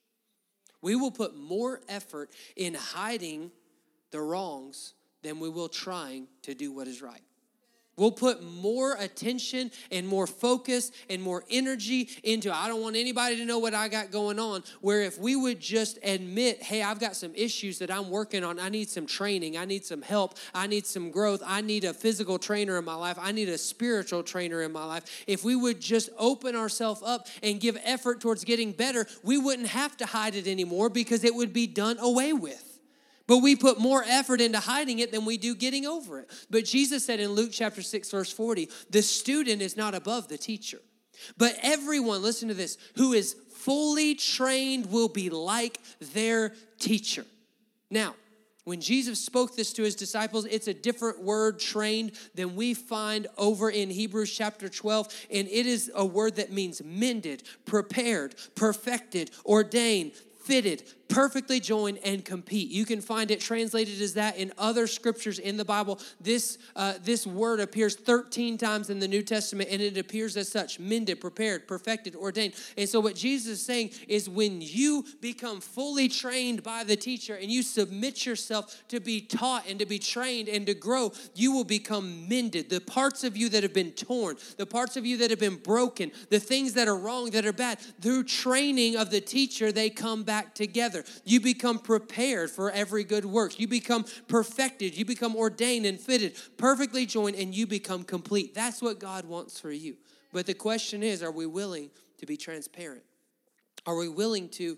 We will put more effort in hiding the wrongs than we will trying to do what is right. We'll put more attention and more focus and more energy into, I don't want anybody to know what I got going on. Where if we would just admit, hey, I've got some issues that I'm working on. I need some training. I need some help. I need some growth. I need a physical trainer in my life. I need a spiritual trainer in my life. If we would just open ourselves up and give effort towards getting better, we wouldn't have to hide it anymore because it would be done away with. But we put more effort into hiding it than we do getting over it. But Jesus said in Luke chapter 6, verse 40, the student is not above the teacher. But everyone, listen to this, who is fully trained will be like their teacher. Now, when Jesus spoke this to his disciples, it's a different word, trained, than we find over in Hebrews chapter 12. And it is a word that means mended, prepared, perfected, ordained, fitted, perfectly joined, and compete. You can find it translated as that in other scriptures in the Bible. This word appears 13 times in the New Testament, and it appears as such: mended, prepared, perfected, ordained. And so what Jesus is saying is when you become fully trained by the teacher and you submit yourself to be taught and to be trained and to grow, you will become mended. The parts of you that have been torn, the parts of you that have been broken, the things that are wrong, that are bad, through training of the teacher, they come back together. You become prepared for every good work. You become perfected. You become ordained and fitted, perfectly joined, and you become complete. That's what God wants for you. But the question is, are we willing to be transparent? Are we willing to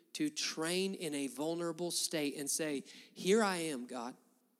train in a vulnerable state and say, here I am, God,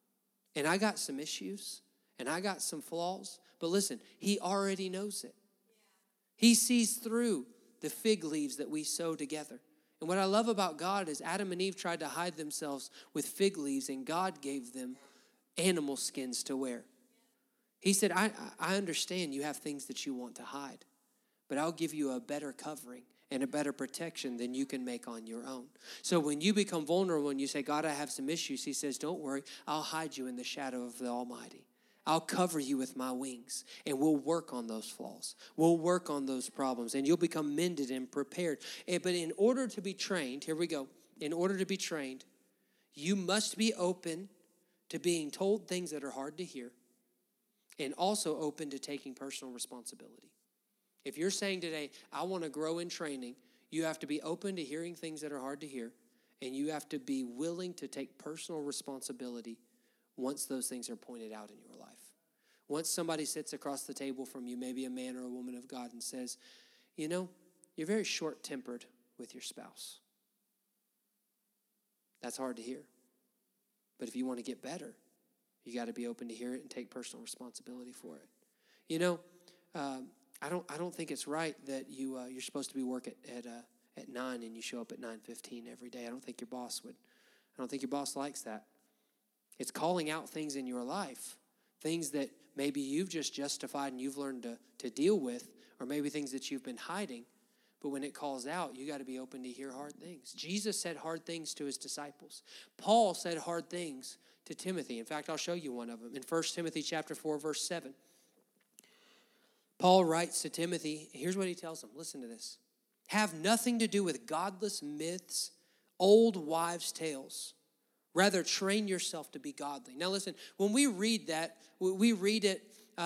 and I got some issues, and I got some flaws, but listen, he already knows it. He sees through the fig leaves that we sew together. And what I love about God is Adam and Eve tried to hide themselves with fig leaves, and God gave them animal skins to wear. He said, I understand you have things that you want to hide, but I'll give you a better covering and a better protection than you can make on your own. So when you become vulnerable and you say, God, I have some issues, he says, don't worry, I'll hide you in the shadow of the Almighty. I'll cover you with my wings, and we'll work on those flaws. We'll work on those problems, and you'll become mended and prepared. But in order to be trained, here we go. In order to be trained, you must be open to being told things that are hard to hear, and also open to taking personal responsibility. If you're saying today, I want to grow in training, you have to be open to hearing things that are hard to hear, and you have to be willing to take personal responsibility once those things are pointed out in your life. Once somebody sits across the table from you, maybe a man or a woman of God, and says, you know, you're very short-tempered with your spouse. That's hard to hear. But if you want to get better, you got to be open to hear it and take personal responsibility for it. You know, I don't think it's right that you're supposed to be work at 9 and you show up at 9:15 every day. I don't think your boss likes that. It's calling out things in your life, things that maybe you've just justified and you've learned to deal with, or maybe things that you've been hiding. But when it calls out, you got to be open to hear hard things. Jesus said hard things to his disciples. Paul said hard things to Timothy. In fact, I'll show you one of them. In 1 Timothy chapter 4, verse 7. Paul writes to Timothy, here's what he tells him. Listen to this. Have nothing to do with godless myths, old wives' tales. Rather, train yourself to be godly. Now listen, when we read that, we read it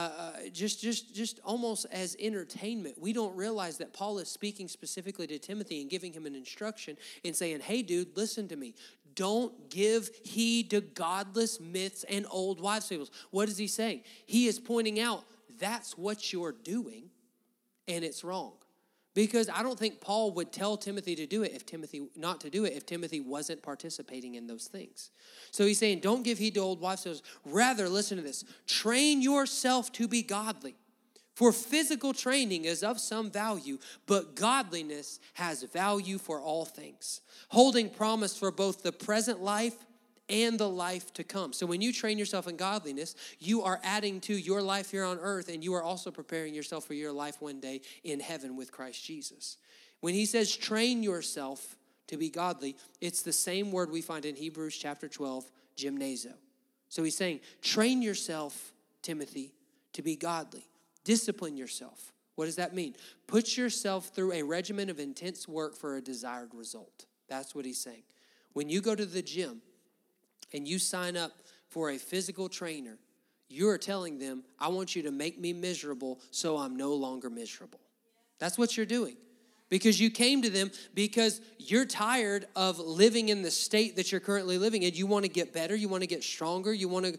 just almost as entertainment. We don't realize that Paul is speaking specifically to Timothy and giving him an instruction and saying, hey dude, listen to me. Don't give heed to godless myths and old wives' tales. What is he saying? He is pointing out that's what you're doing, and it's wrong. Because I don't think Paul would tell Timothy to do it if Timothy wasn't participating in those things. So he's saying, don't give heed to old wives' tales. Rather, listen to this. Train yourself to be godly. For physical training is of some value, but godliness has value for all things, holding promise for both the present life and the life to come. So when you train yourself in godliness, you are adding to your life here on earth, and you are also preparing yourself for your life one day in heaven with Christ Jesus. When he says train yourself to be godly, it's the same word we find in Hebrews chapter 12, gymnazo. So he's saying, train yourself, Timothy, to be godly. Discipline yourself. What does that mean? Put yourself through a regimen of intense work for a desired result. That's what he's saying. When you go to the gym, and you sign up for a physical trainer, you are telling them, I want you to make me miserable so I'm no longer miserable. That's what you're doing. Because you came to them because you're tired of living in the state that you're currently living in. You want to get better. You want to get stronger. You want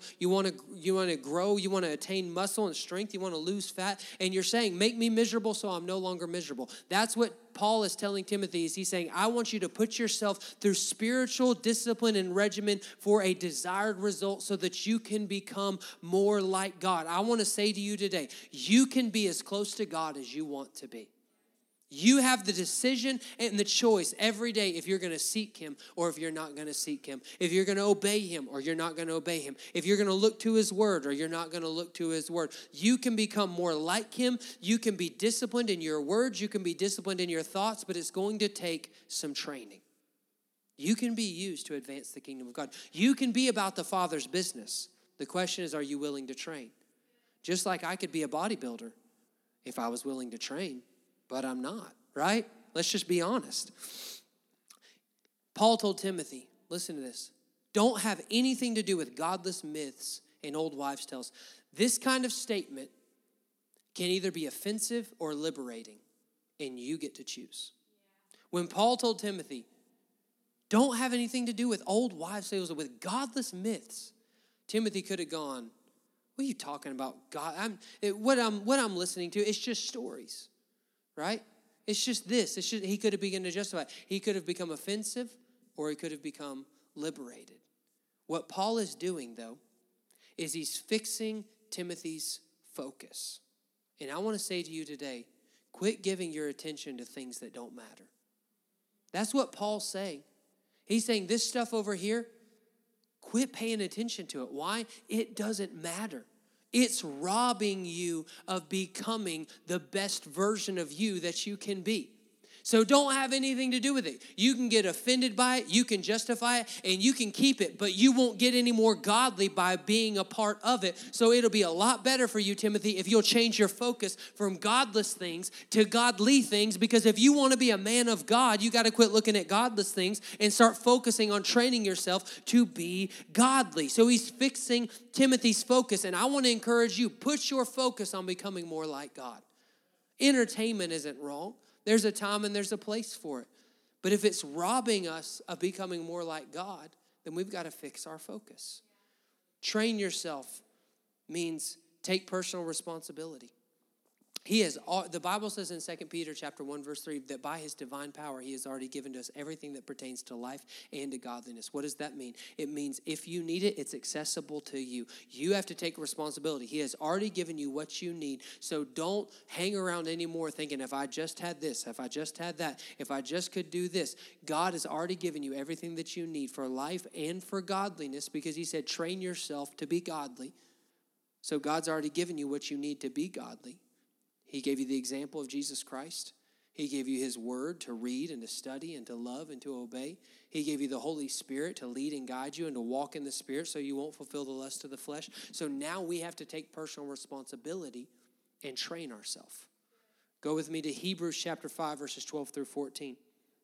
to grow. You want to attain muscle and strength. You want to lose fat. And you're saying, make me miserable so I'm no longer miserable. That's what Paul is telling Timothy. He's saying, I want you to put yourself through spiritual discipline and regimen for a desired result so that you can become more like God. I want to say to you today, you can be as close to God as you want to be. You have the decision and the choice every day if you're going to seek him or if you're not going to seek him. If you're going to obey him or you're not going to obey him. If you're going to look to his word or you're not going to look to his word. You can become more like him. You can be disciplined in your words. You can be disciplined in your thoughts, but it's going to take some training. You can be used to advance the kingdom of God. You can be about the Father's business. The question is, are you willing to train? Just like I could be a bodybuilder if I was willing to train. But I'm not, right? Let's just be honest. Paul told Timothy, listen to this, don't have anything to do with godless myths and old wives' tales. This kind of statement can either be offensive or liberating, and you get to choose. When Paul told Timothy, don't have anything to do with old wives' tales or with godless myths, Timothy could have gone, what are you talking about? God, what I'm listening to, it's just stories. Right? It's just this. He could have begun to justify it. He could have become offensive or he could have become liberated. What Paul is doing, though, is he's fixing Timothy's focus. And I want to say to you today, quit giving your attention to things that don't matter. That's what Paul's saying. He's saying this stuff over here, quit paying attention to it. Why? It doesn't matter. It's robbing you of becoming the best version of you that you can be. So don't have anything to do with it. You can get offended by it, you can justify it, and you can keep it, but you won't get any more godly by being a part of it. So it'll be a lot better for you, Timothy, if you'll change your focus from godless things to godly things, because if you want to be a man of God, you got to quit looking at godless things and start focusing on training yourself to be godly. So he's fixing Timothy's focus, and I want to encourage you, put your focus on becoming more like God. Entertainment isn't wrong. There's a time and there's a place for it. But if it's robbing us of becoming more like God, then we've got to fix our focus. Train yourself means take personal responsibility. The Bible says in 2 Peter chapter 1, verse 3, that by his divine power, he has already given to us everything that pertains to life and to godliness. What does that mean? It means if you need it, it's accessible to you. You have to take responsibility. He has already given you what you need. So don't hang around anymore thinking, if I just had this, if I just had that, if I just could do this. God has already given you everything that you need for life and for godliness, because he said, train yourself to be godly. So God's already given you what you need to be godly. He gave you the example of Jesus Christ. He gave you his word to read and to study and to love and to obey. He gave you the Holy Spirit to lead and guide you and to walk in the Spirit so you won't fulfill the lust of the flesh. So now we have to take personal responsibility and train ourselves. Go with me to Hebrews chapter 5, verses 12 through 14.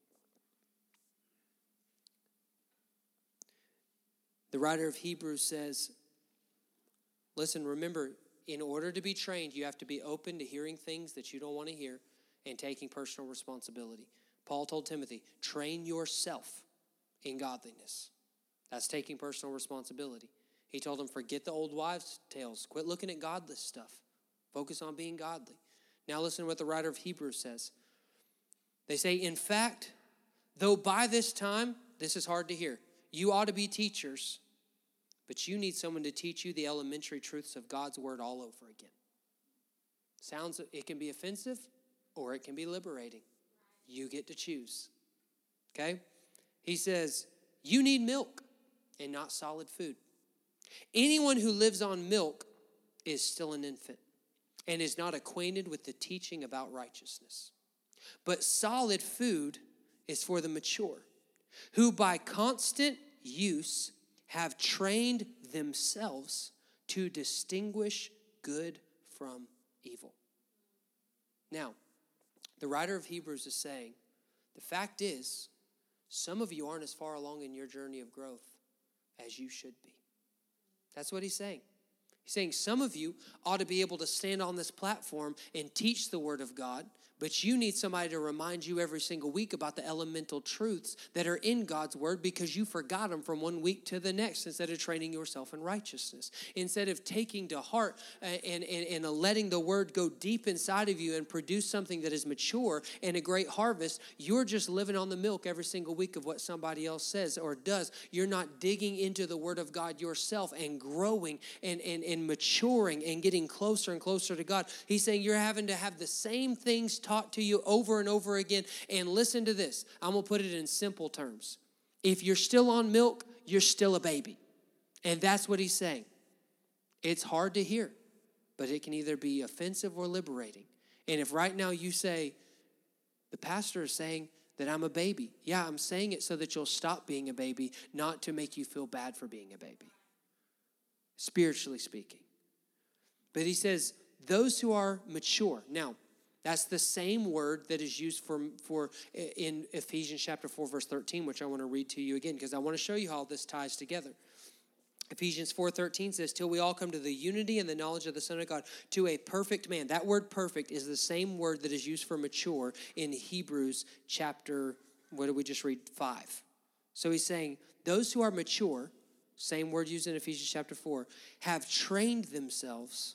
The writer of Hebrews says, listen, remember, in order to be trained, you have to be open to hearing things that you don't want to hear and taking personal responsibility. Paul told Timothy, train yourself in godliness. That's taking personal responsibility. He told him, forget the old wives' tales. Quit looking at godless stuff. Focus on being godly. Now listen to what the writer of Hebrews says. They say, in fact, though by this time, this is hard to hear, you ought to be teachers, but you need someone to teach you the elementary truths of God's word all over again. It can be offensive or it can be liberating. You get to choose. Okay? He says, you need milk and not solid food. Anyone who lives on milk is still an infant and is not acquainted with the teaching about righteousness. But solid food is for the mature, who by constant use have trained themselves to distinguish good from evil. Now, the writer of Hebrews is saying, the fact is, some of you aren't as far along in your journey of growth as you should be. That's what he's saying. He's saying some of you ought to be able to stand on this platform and teach the word of God, but you need somebody to remind you every single week about the elemental truths that are in God's word, because you forgot them from one week to the next instead of training yourself in righteousness. Instead of taking to heart and letting the word go deep inside of you and produce something that is mature and a great harvest, you're just living on the milk every single week of what somebody else says or does. You're not digging into the word of God yourself and growing and maturing and getting closer and closer to God. He's saying you're having to have the same things taught to you over and over again. And listen to this. I'm going to put it in simple terms. If you're still on milk, you're still a baby. And that's what he's saying. It's hard to hear, but it can either be offensive or liberating. And if right now you say, the pastor is saying that I'm a baby. Yeah, I'm saying it so that you'll stop being a baby, not to make you feel bad for being a baby, spiritually speaking. But he says, those who are mature. Now, that's the same word that is used for in Ephesians chapter 4, verse 13, which I want to read to you again, because I want to show you how this ties together. Ephesians 4:13 says, till we all come to the unity and the knowledge of the Son of God, to a perfect man. That word perfect is the same word that is used for mature in Hebrews chapter, what did we just read? 5. So he's saying, those who are mature, same word used in Ephesians chapter 4, have trained themselves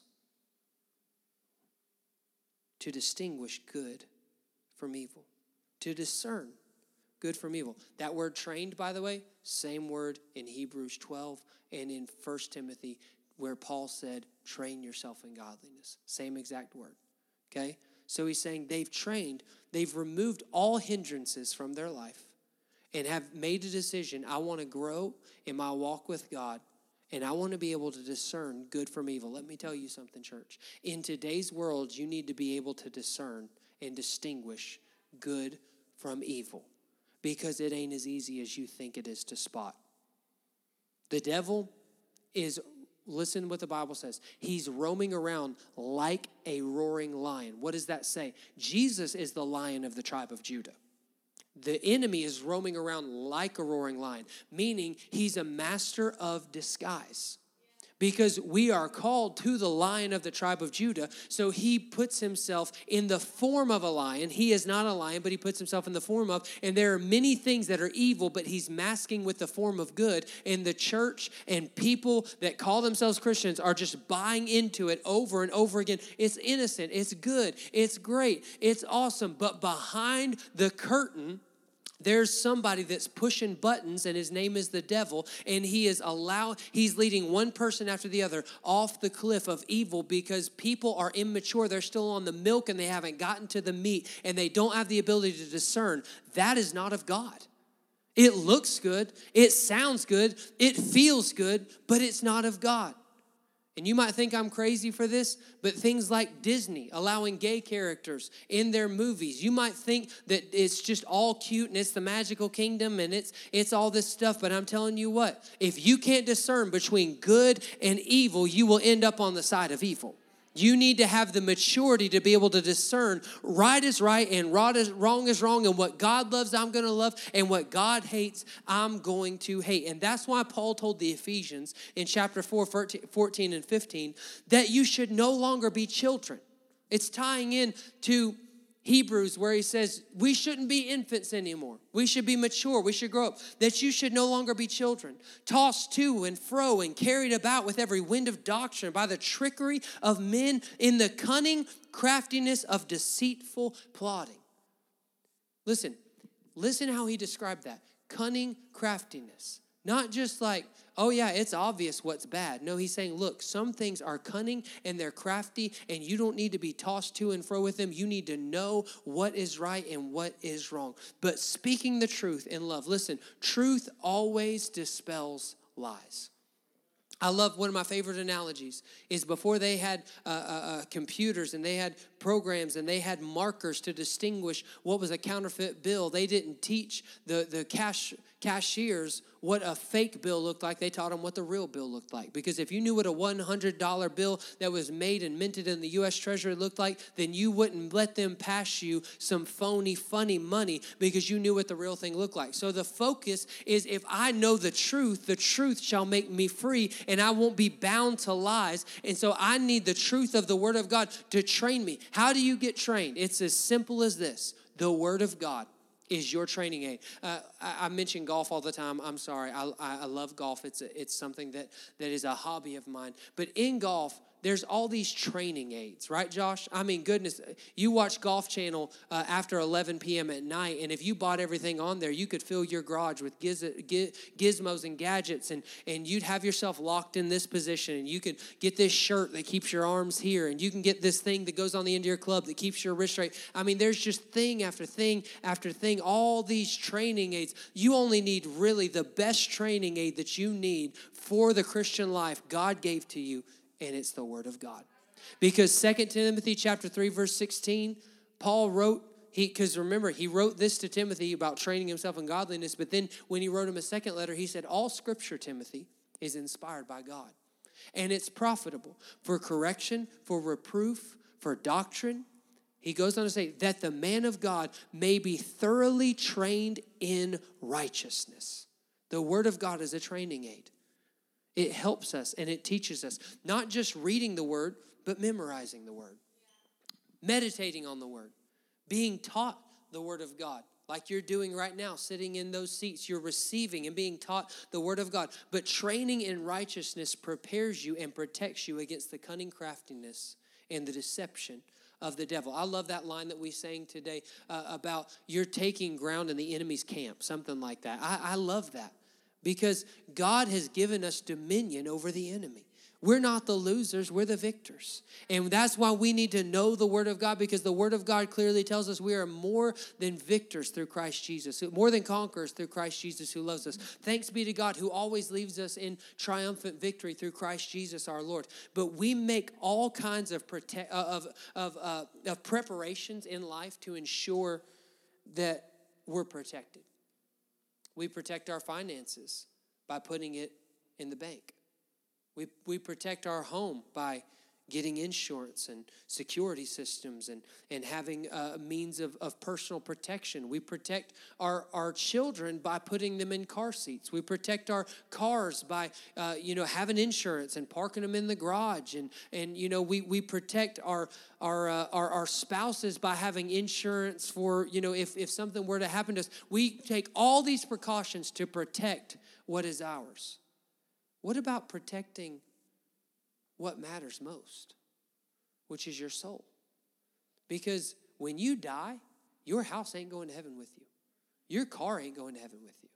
to distinguish good from evil, to discern good from evil. That word trained, by the way, same word in Hebrews 12 and in 1 Timothy, where Paul said, train yourself in godliness. Same exact word, okay? So he's saying they've trained. they've removed all hindrances from their life and have made a decision, I want to grow in my walk with God, and I want to be able to discern good from evil. Let me tell you something, church. In today's world, you need to be able to discern and distinguish good from evil, because it ain't as easy as you think it is to spot. The devil is, listen what the Bible says, he's roaming around like a roaring lion. What does that say? Jesus is the Lion of the tribe of Judah. The enemy is roaming around like a roaring lion, meaning he's a master of disguise. Because we are called to the Lion of the tribe of Judah, so he puts himself in the form of a lion. He is not a lion, but he puts himself in the form of, and there are many things that are evil, but he's masking with the form of good. And the church and people that call themselves Christians are just buying into it over and over again. It's innocent, it's good, it's great, it's awesome, but behind the curtain, there's somebody that's pushing buttons, and his name is the devil, and he's leading one person after the other off the cliff of evil because people are immature. They're still on the milk and they haven't gotten to the meat, and they don't have the ability to discern. That is not of God. It looks good, it sounds good, it feels good, but it's not of God. And you might think I'm crazy for this, but things like Disney allowing gay characters in their movies, you might think that it's just all cute and it's the magical kingdom and it's all this stuff. But I'm telling you what, if you can't discern between good and evil, you will end up on the side of evil. You need to have the maturity to be able to discern right is right and wrong is wrong, and what God loves, I'm going to love, and what God hates, I'm going to hate. And that's why Paul told the Ephesians in chapter 4, 14 and 15, that you should no longer be children. It's tying in to Hebrews, where he says we shouldn't be infants anymore. We should be mature. We should grow up. That you should no longer be children, tossed to and fro and carried about with every wind of doctrine by the trickery of men in the cunning craftiness of deceitful plotting. Listen how he described that. Cunning craftiness. Not just like, oh yeah, it's obvious what's bad. No, he's saying, look, some things are cunning and they're crafty, and you don't need to be tossed to and fro with them. You need to know what is right and what is wrong. But speaking the truth in love, listen, truth always dispels lies. I love, one of my favorite analogies is before they had computers and they had programs and they had markers to distinguish what was a counterfeit bill. They didn't teach the cashiers what a fake bill looked like. They taught them what the real bill looked like. Because if you knew what a $100 bill that was made and minted in the U.S. Treasury looked like, then you wouldn't let them pass you some phony, funny money because you knew what the real thing looked like. So the focus is, if I know the truth shall make me free, and I won't be bound to lies. And so I need the truth of the Word of God to train me. How do you get trained? It's as simple as this. The Word of God is your training aid. I mention golf all the time. I'm sorry. I love golf. It's something that is a hobby of mine. But in golf, there's all these training aids, right, Josh? I mean, goodness, you watch Golf Channel after 11 p.m. at night, and if you bought everything on there, you could fill your garage with gizmos and gadgets, and you'd have yourself locked in this position, and you could get this shirt that keeps your arms here, and you can get this thing that goes on the end of your club that keeps your wrist straight. I mean, there's just thing after thing after thing, all these training aids. You only need really the best training aid that you need for the Christian life God gave to you, and it's the Word of God. Because 2 Timothy chapter 3, verse 16, Paul wrote, because remember, he wrote this to Timothy about training himself in godliness, but then when he wrote him a second letter, he said, all Scripture, Timothy, is inspired by God. And it's profitable for correction, for reproof, for doctrine. He goes on to say, that the man of God may be thoroughly trained in righteousness. The Word of God is a training aid. It helps us and it teaches us, not just reading the Word, but memorizing the Word, meditating on the Word, being taught the Word of God, like you're doing right now, sitting in those seats. You're receiving and being taught the Word of God. But training in righteousness prepares you and protects you against the cunning craftiness and the deception of the devil. I love that line that we sang today about you're taking ground in the enemy's camp, something like that. I love that. Because God has given us dominion over the enemy. We're not the losers, we're the victors. And that's why we need to know the Word of God, because the Word of God clearly tells us we are more than victors through Christ Jesus, more than conquerors through Christ Jesus who loves us. Thanks be to God who always leaves us in triumphant victory through Christ Jesus our Lord. But we make all kinds of preparations in life to ensure that we're protected. We protect our finances by putting it in the bank. We protect our home by getting insurance and security systems and having a means of personal protection. We protect our children by putting them in car seats. We protect our cars by having insurance and parking them in the garage. And we protect our spouses by having insurance for, if something were to happen to us. We take all these precautions to protect what is ours. What about protecting what matters most, which is your soul? Because when you die, your house ain't going to heaven with you. Your car ain't going to heaven with you.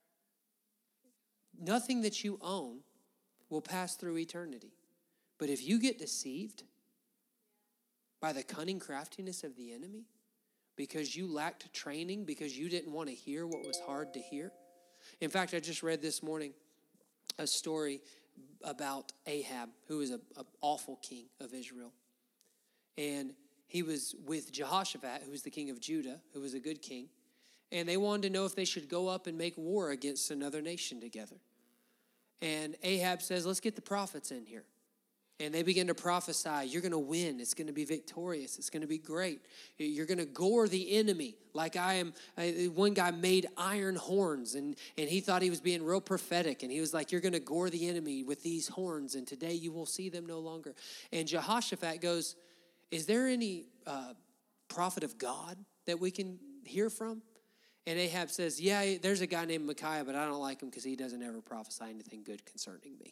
Nothing that you own will pass through eternity. But if you get deceived by the cunning craftiness of the enemy, because you lacked training, because you didn't want to hear what was hard to hear. In fact, I just read this morning a story about Ahab, who was an awful king of Israel. And he was with Jehoshaphat, who was the king of Judah, who was a good king. And they wanted to know if they should go up and make war against another nation together. And Ahab says, let's get the prophets in here. And they begin to prophesy, you're going to win. It's going to be victorious. It's going to be great. You're going to gore the enemy like I am. One guy made iron horns, and he thought he was being real prophetic. And he was like, you're going to gore the enemy with these horns, and today you will see them no longer. And Jehoshaphat goes, is there any prophet of God that we can hear from? And Ahab says, yeah, there's a guy named Micaiah, but I don't like him because he doesn't ever prophesy anything good concerning me.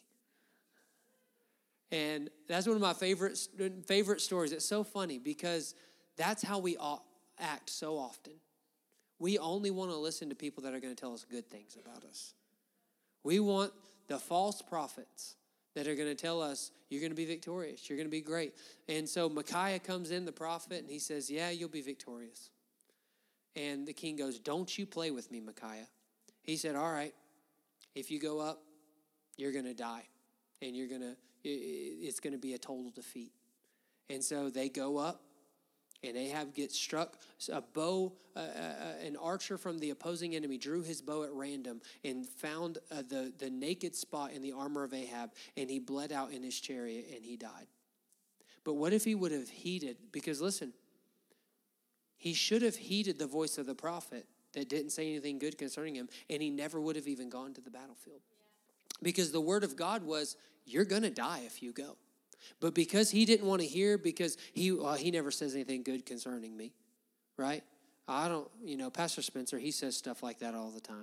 And that's one of my favorite stories. It's so funny because that's how we act so often. We only want to listen to people that are going to tell us good things about us. We want the false prophets that are going to tell us, you're going to be victorious, you're going to be great. And so Micaiah comes in, the prophet, and he says, yeah, you'll be victorious. And the king goes, don't you play with me, Micaiah. He said, all right, if you go up, you're going to die. And it's going to be a total defeat. And so they go up, and Ahab gets struck. An archer from the opposing enemy drew his bow at random and found the naked spot in the armor of Ahab, and he bled out in his chariot, and he died. But what if he would have heeded? Because listen, he should have heeded the voice of the prophet that didn't say anything good concerning him, and he never would have even gone to the battlefield. Because the word of God was, you're going to die if you go. But because he didn't want to hear, because he never says anything good concerning me, right? Pastor Spencer, he says stuff like that all the time.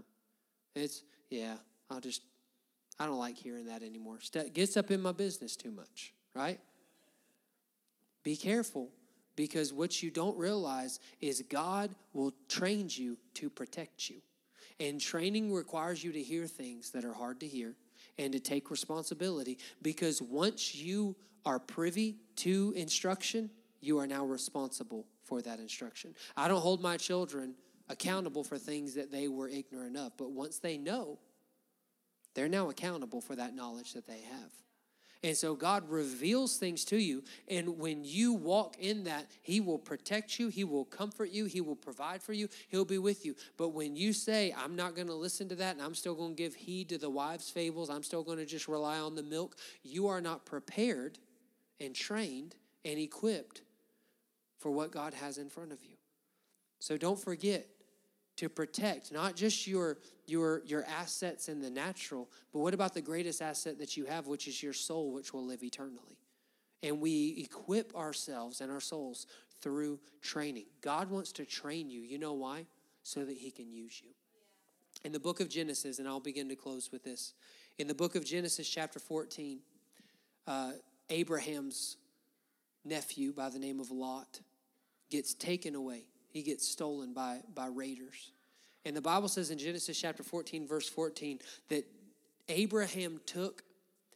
I don't like hearing that anymore. Gets up in my business too much, right? Be careful, because what you don't realize is God will train you to protect you. And training requires you to hear things that are hard to hear and to take responsibility, because once you are privy to instruction, you are now responsible for that instruction. I don't hold my children accountable for things that they were ignorant of, but once they know, they're now accountable for that knowledge that they have. And so God reveals things to you, and when you walk in that, he will protect you, he will comfort you, he will provide for you, he'll be with you. But when you say, I'm not going to listen to that, and I'm still going to give heed to the wives' fables, I'm still going to just rely on the milk, you are not prepared and trained and equipped for what God has in front of you. So don't forget to protect not just your assets in the natural, but what about the greatest asset that you have, which is your soul, which will live eternally. And we equip ourselves and our souls through training. God wants to train you. You know why? So that he can use you. In the book of Genesis, and I'll begin to close with this. In the book of Genesis chapter 14, Abraham's nephew by the name of Lot gets taken away. He gets stolen by raiders. And the Bible says in Genesis chapter 14, verse 14, that Abraham took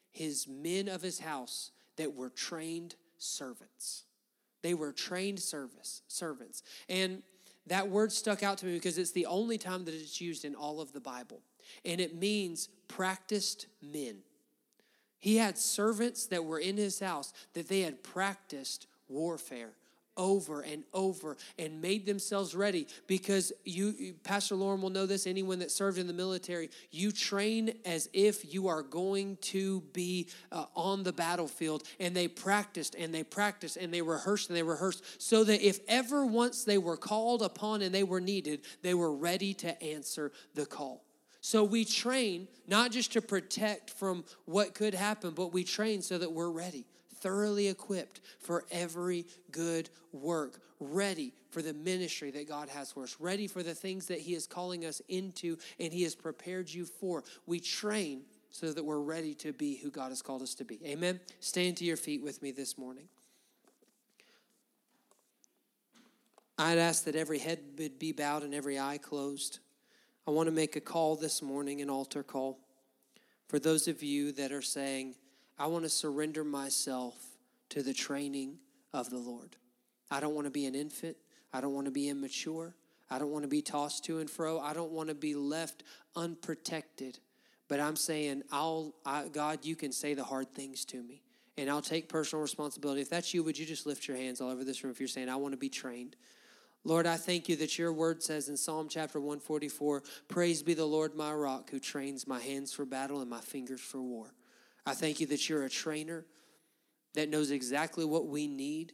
his men of his house that were trained servants. They were trained servants. And that word stuck out to me because it's the only time that it's used in all of the Bible. And it means practiced men. He had servants that were in his house that they had practiced warfare over and over and made themselves ready, because Pastor Lauren will know this, anyone that served in the military, you train as if you are going to be on the battlefield, and they practiced and they practiced and they rehearsed so that if ever once they were called upon and they were needed, they were ready to answer the call. So we train not just to protect from what could happen, but we train so that we're ready, thoroughly equipped for every good work, ready for the ministry that God has for us, ready for the things that he is calling us into and he has prepared you for. We train so that we're ready to be who God has called us to be. Amen? Stand to your feet with me this morning. I'd ask that every head would be bowed and every eye closed. I want to make a call this morning, an altar call, for those of you that are saying, I want to surrender myself to the training of the Lord. I don't want to be an infant. I don't want to be immature. I don't want to be tossed to and fro. I don't want to be left unprotected. But I'm saying, God, you can say the hard things to me, and I'll take personal responsibility. If that's you, would you just lift your hands all over this room if you're saying, I want to be trained? Lord, I thank you that your word says in Psalm chapter 144, praise be the Lord my rock, who trains my hands for battle and my fingers for war. I thank you that you're a trainer that knows exactly what we need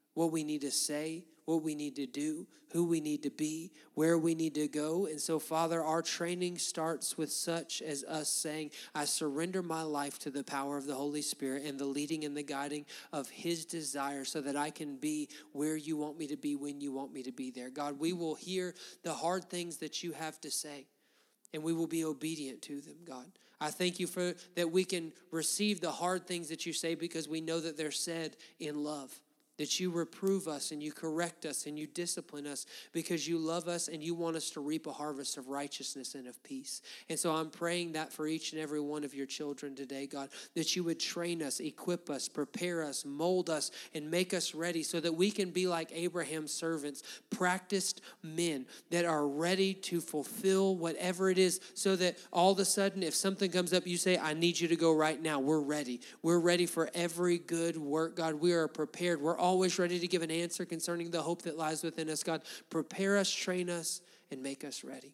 to say, what we need to do, who we need to be, where we need to go. And so, Father, our training starts with such as us saying, I surrender my life to the power of the Holy Spirit and the leading and the guiding of his desire so that I can be where you want me to be when you want me to be there. God, we will hear the hard things that you have to say, and we will be obedient to them, God. I thank you for that we can receive the hard things that you say because we know that they're said in love. That you reprove us and you correct us and you discipline us because you love us and you want us to reap a harvest of righteousness and of peace. And so I'm praying that for each and every one of your children today, God, that you would train us, equip us, prepare us, mold us, and make us ready so that we can be like Abraham's servants, practiced men that are ready to fulfill whatever it is, so that all of a sudden if something comes up, you say, I need you to go right now. We're ready. We're ready for every good work, God. We are prepared. We're always ready to give an answer concerning the hope that lies within us. God, prepare us, train us, and make us ready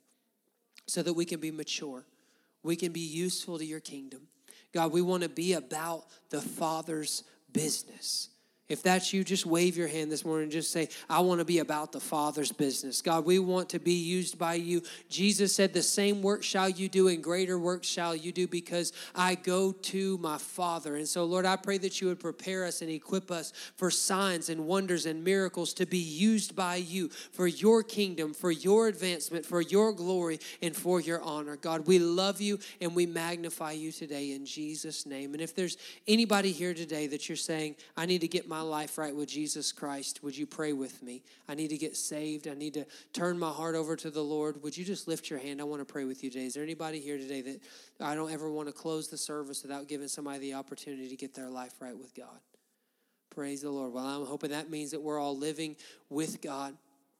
so that we can be mature. We can be useful to your kingdom. God, we want to be about the Father's business. If that's you, just wave your hand this morning and just say, I want to be about the Father's business. God, we want to be used by you. Jesus said, the same work shall you do and greater work shall you do because I go to my Father. And so, Lord, I pray that you would prepare us and equip us for signs and wonders and miracles to be used by you for your kingdom, for your advancement, for your glory, and for your honor. God, we love you and we magnify you today in Jesus' name. And if there's anybody here today that you're saying, I need to get my life right with Jesus Christ, would you pray with me? I need to get saved. I need to turn my heart over to the Lord. Would you just lift your hand? I want to pray with you today. Is there anybody here today that I don't ever want to close the service without giving somebody the opportunity to get their life right with God? Praise the Lord. Well, I'm hoping that means that we're all living with God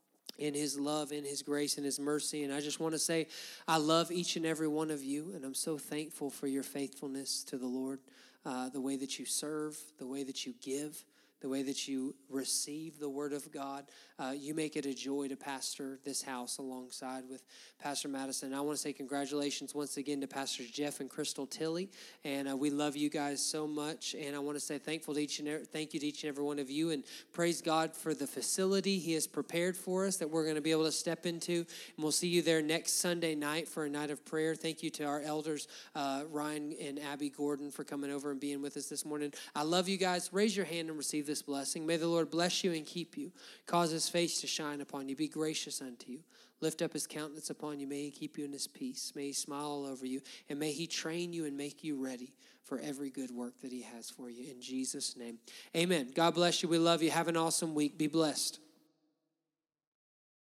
in his love, in his grace, and his mercy. And I just want to say I love each and every one of you, and I'm so thankful for your faithfulness to the Lord, the way that you serve, the way that you give, the way that you receive the word of God. You make it a joy to pastor this house alongside with Pastor Madison. And I want to say congratulations once again to Pastors Jeff and Crystal Tilley. And we love you guys so much. And I want to say thank you to each and every one of you. And praise God for the facility he has prepared for us that we're going to be able to step into. And we'll see you there next Sunday night for a night of prayer. Thank you to our elders, Ryan and Abby Gordon, for coming over and being with us this morning. I love you guys. Raise your hand and receive this blessing. May the Lord bless you and keep you. Cause his face to shine upon you. Be gracious unto you. Lift up his countenance upon you. May he keep you in his peace. May he smile all over you. And may he train you and make you ready for every good work that he has for you. In Jesus' name. Amen. God bless you. We love you. Have an awesome week. Be blessed.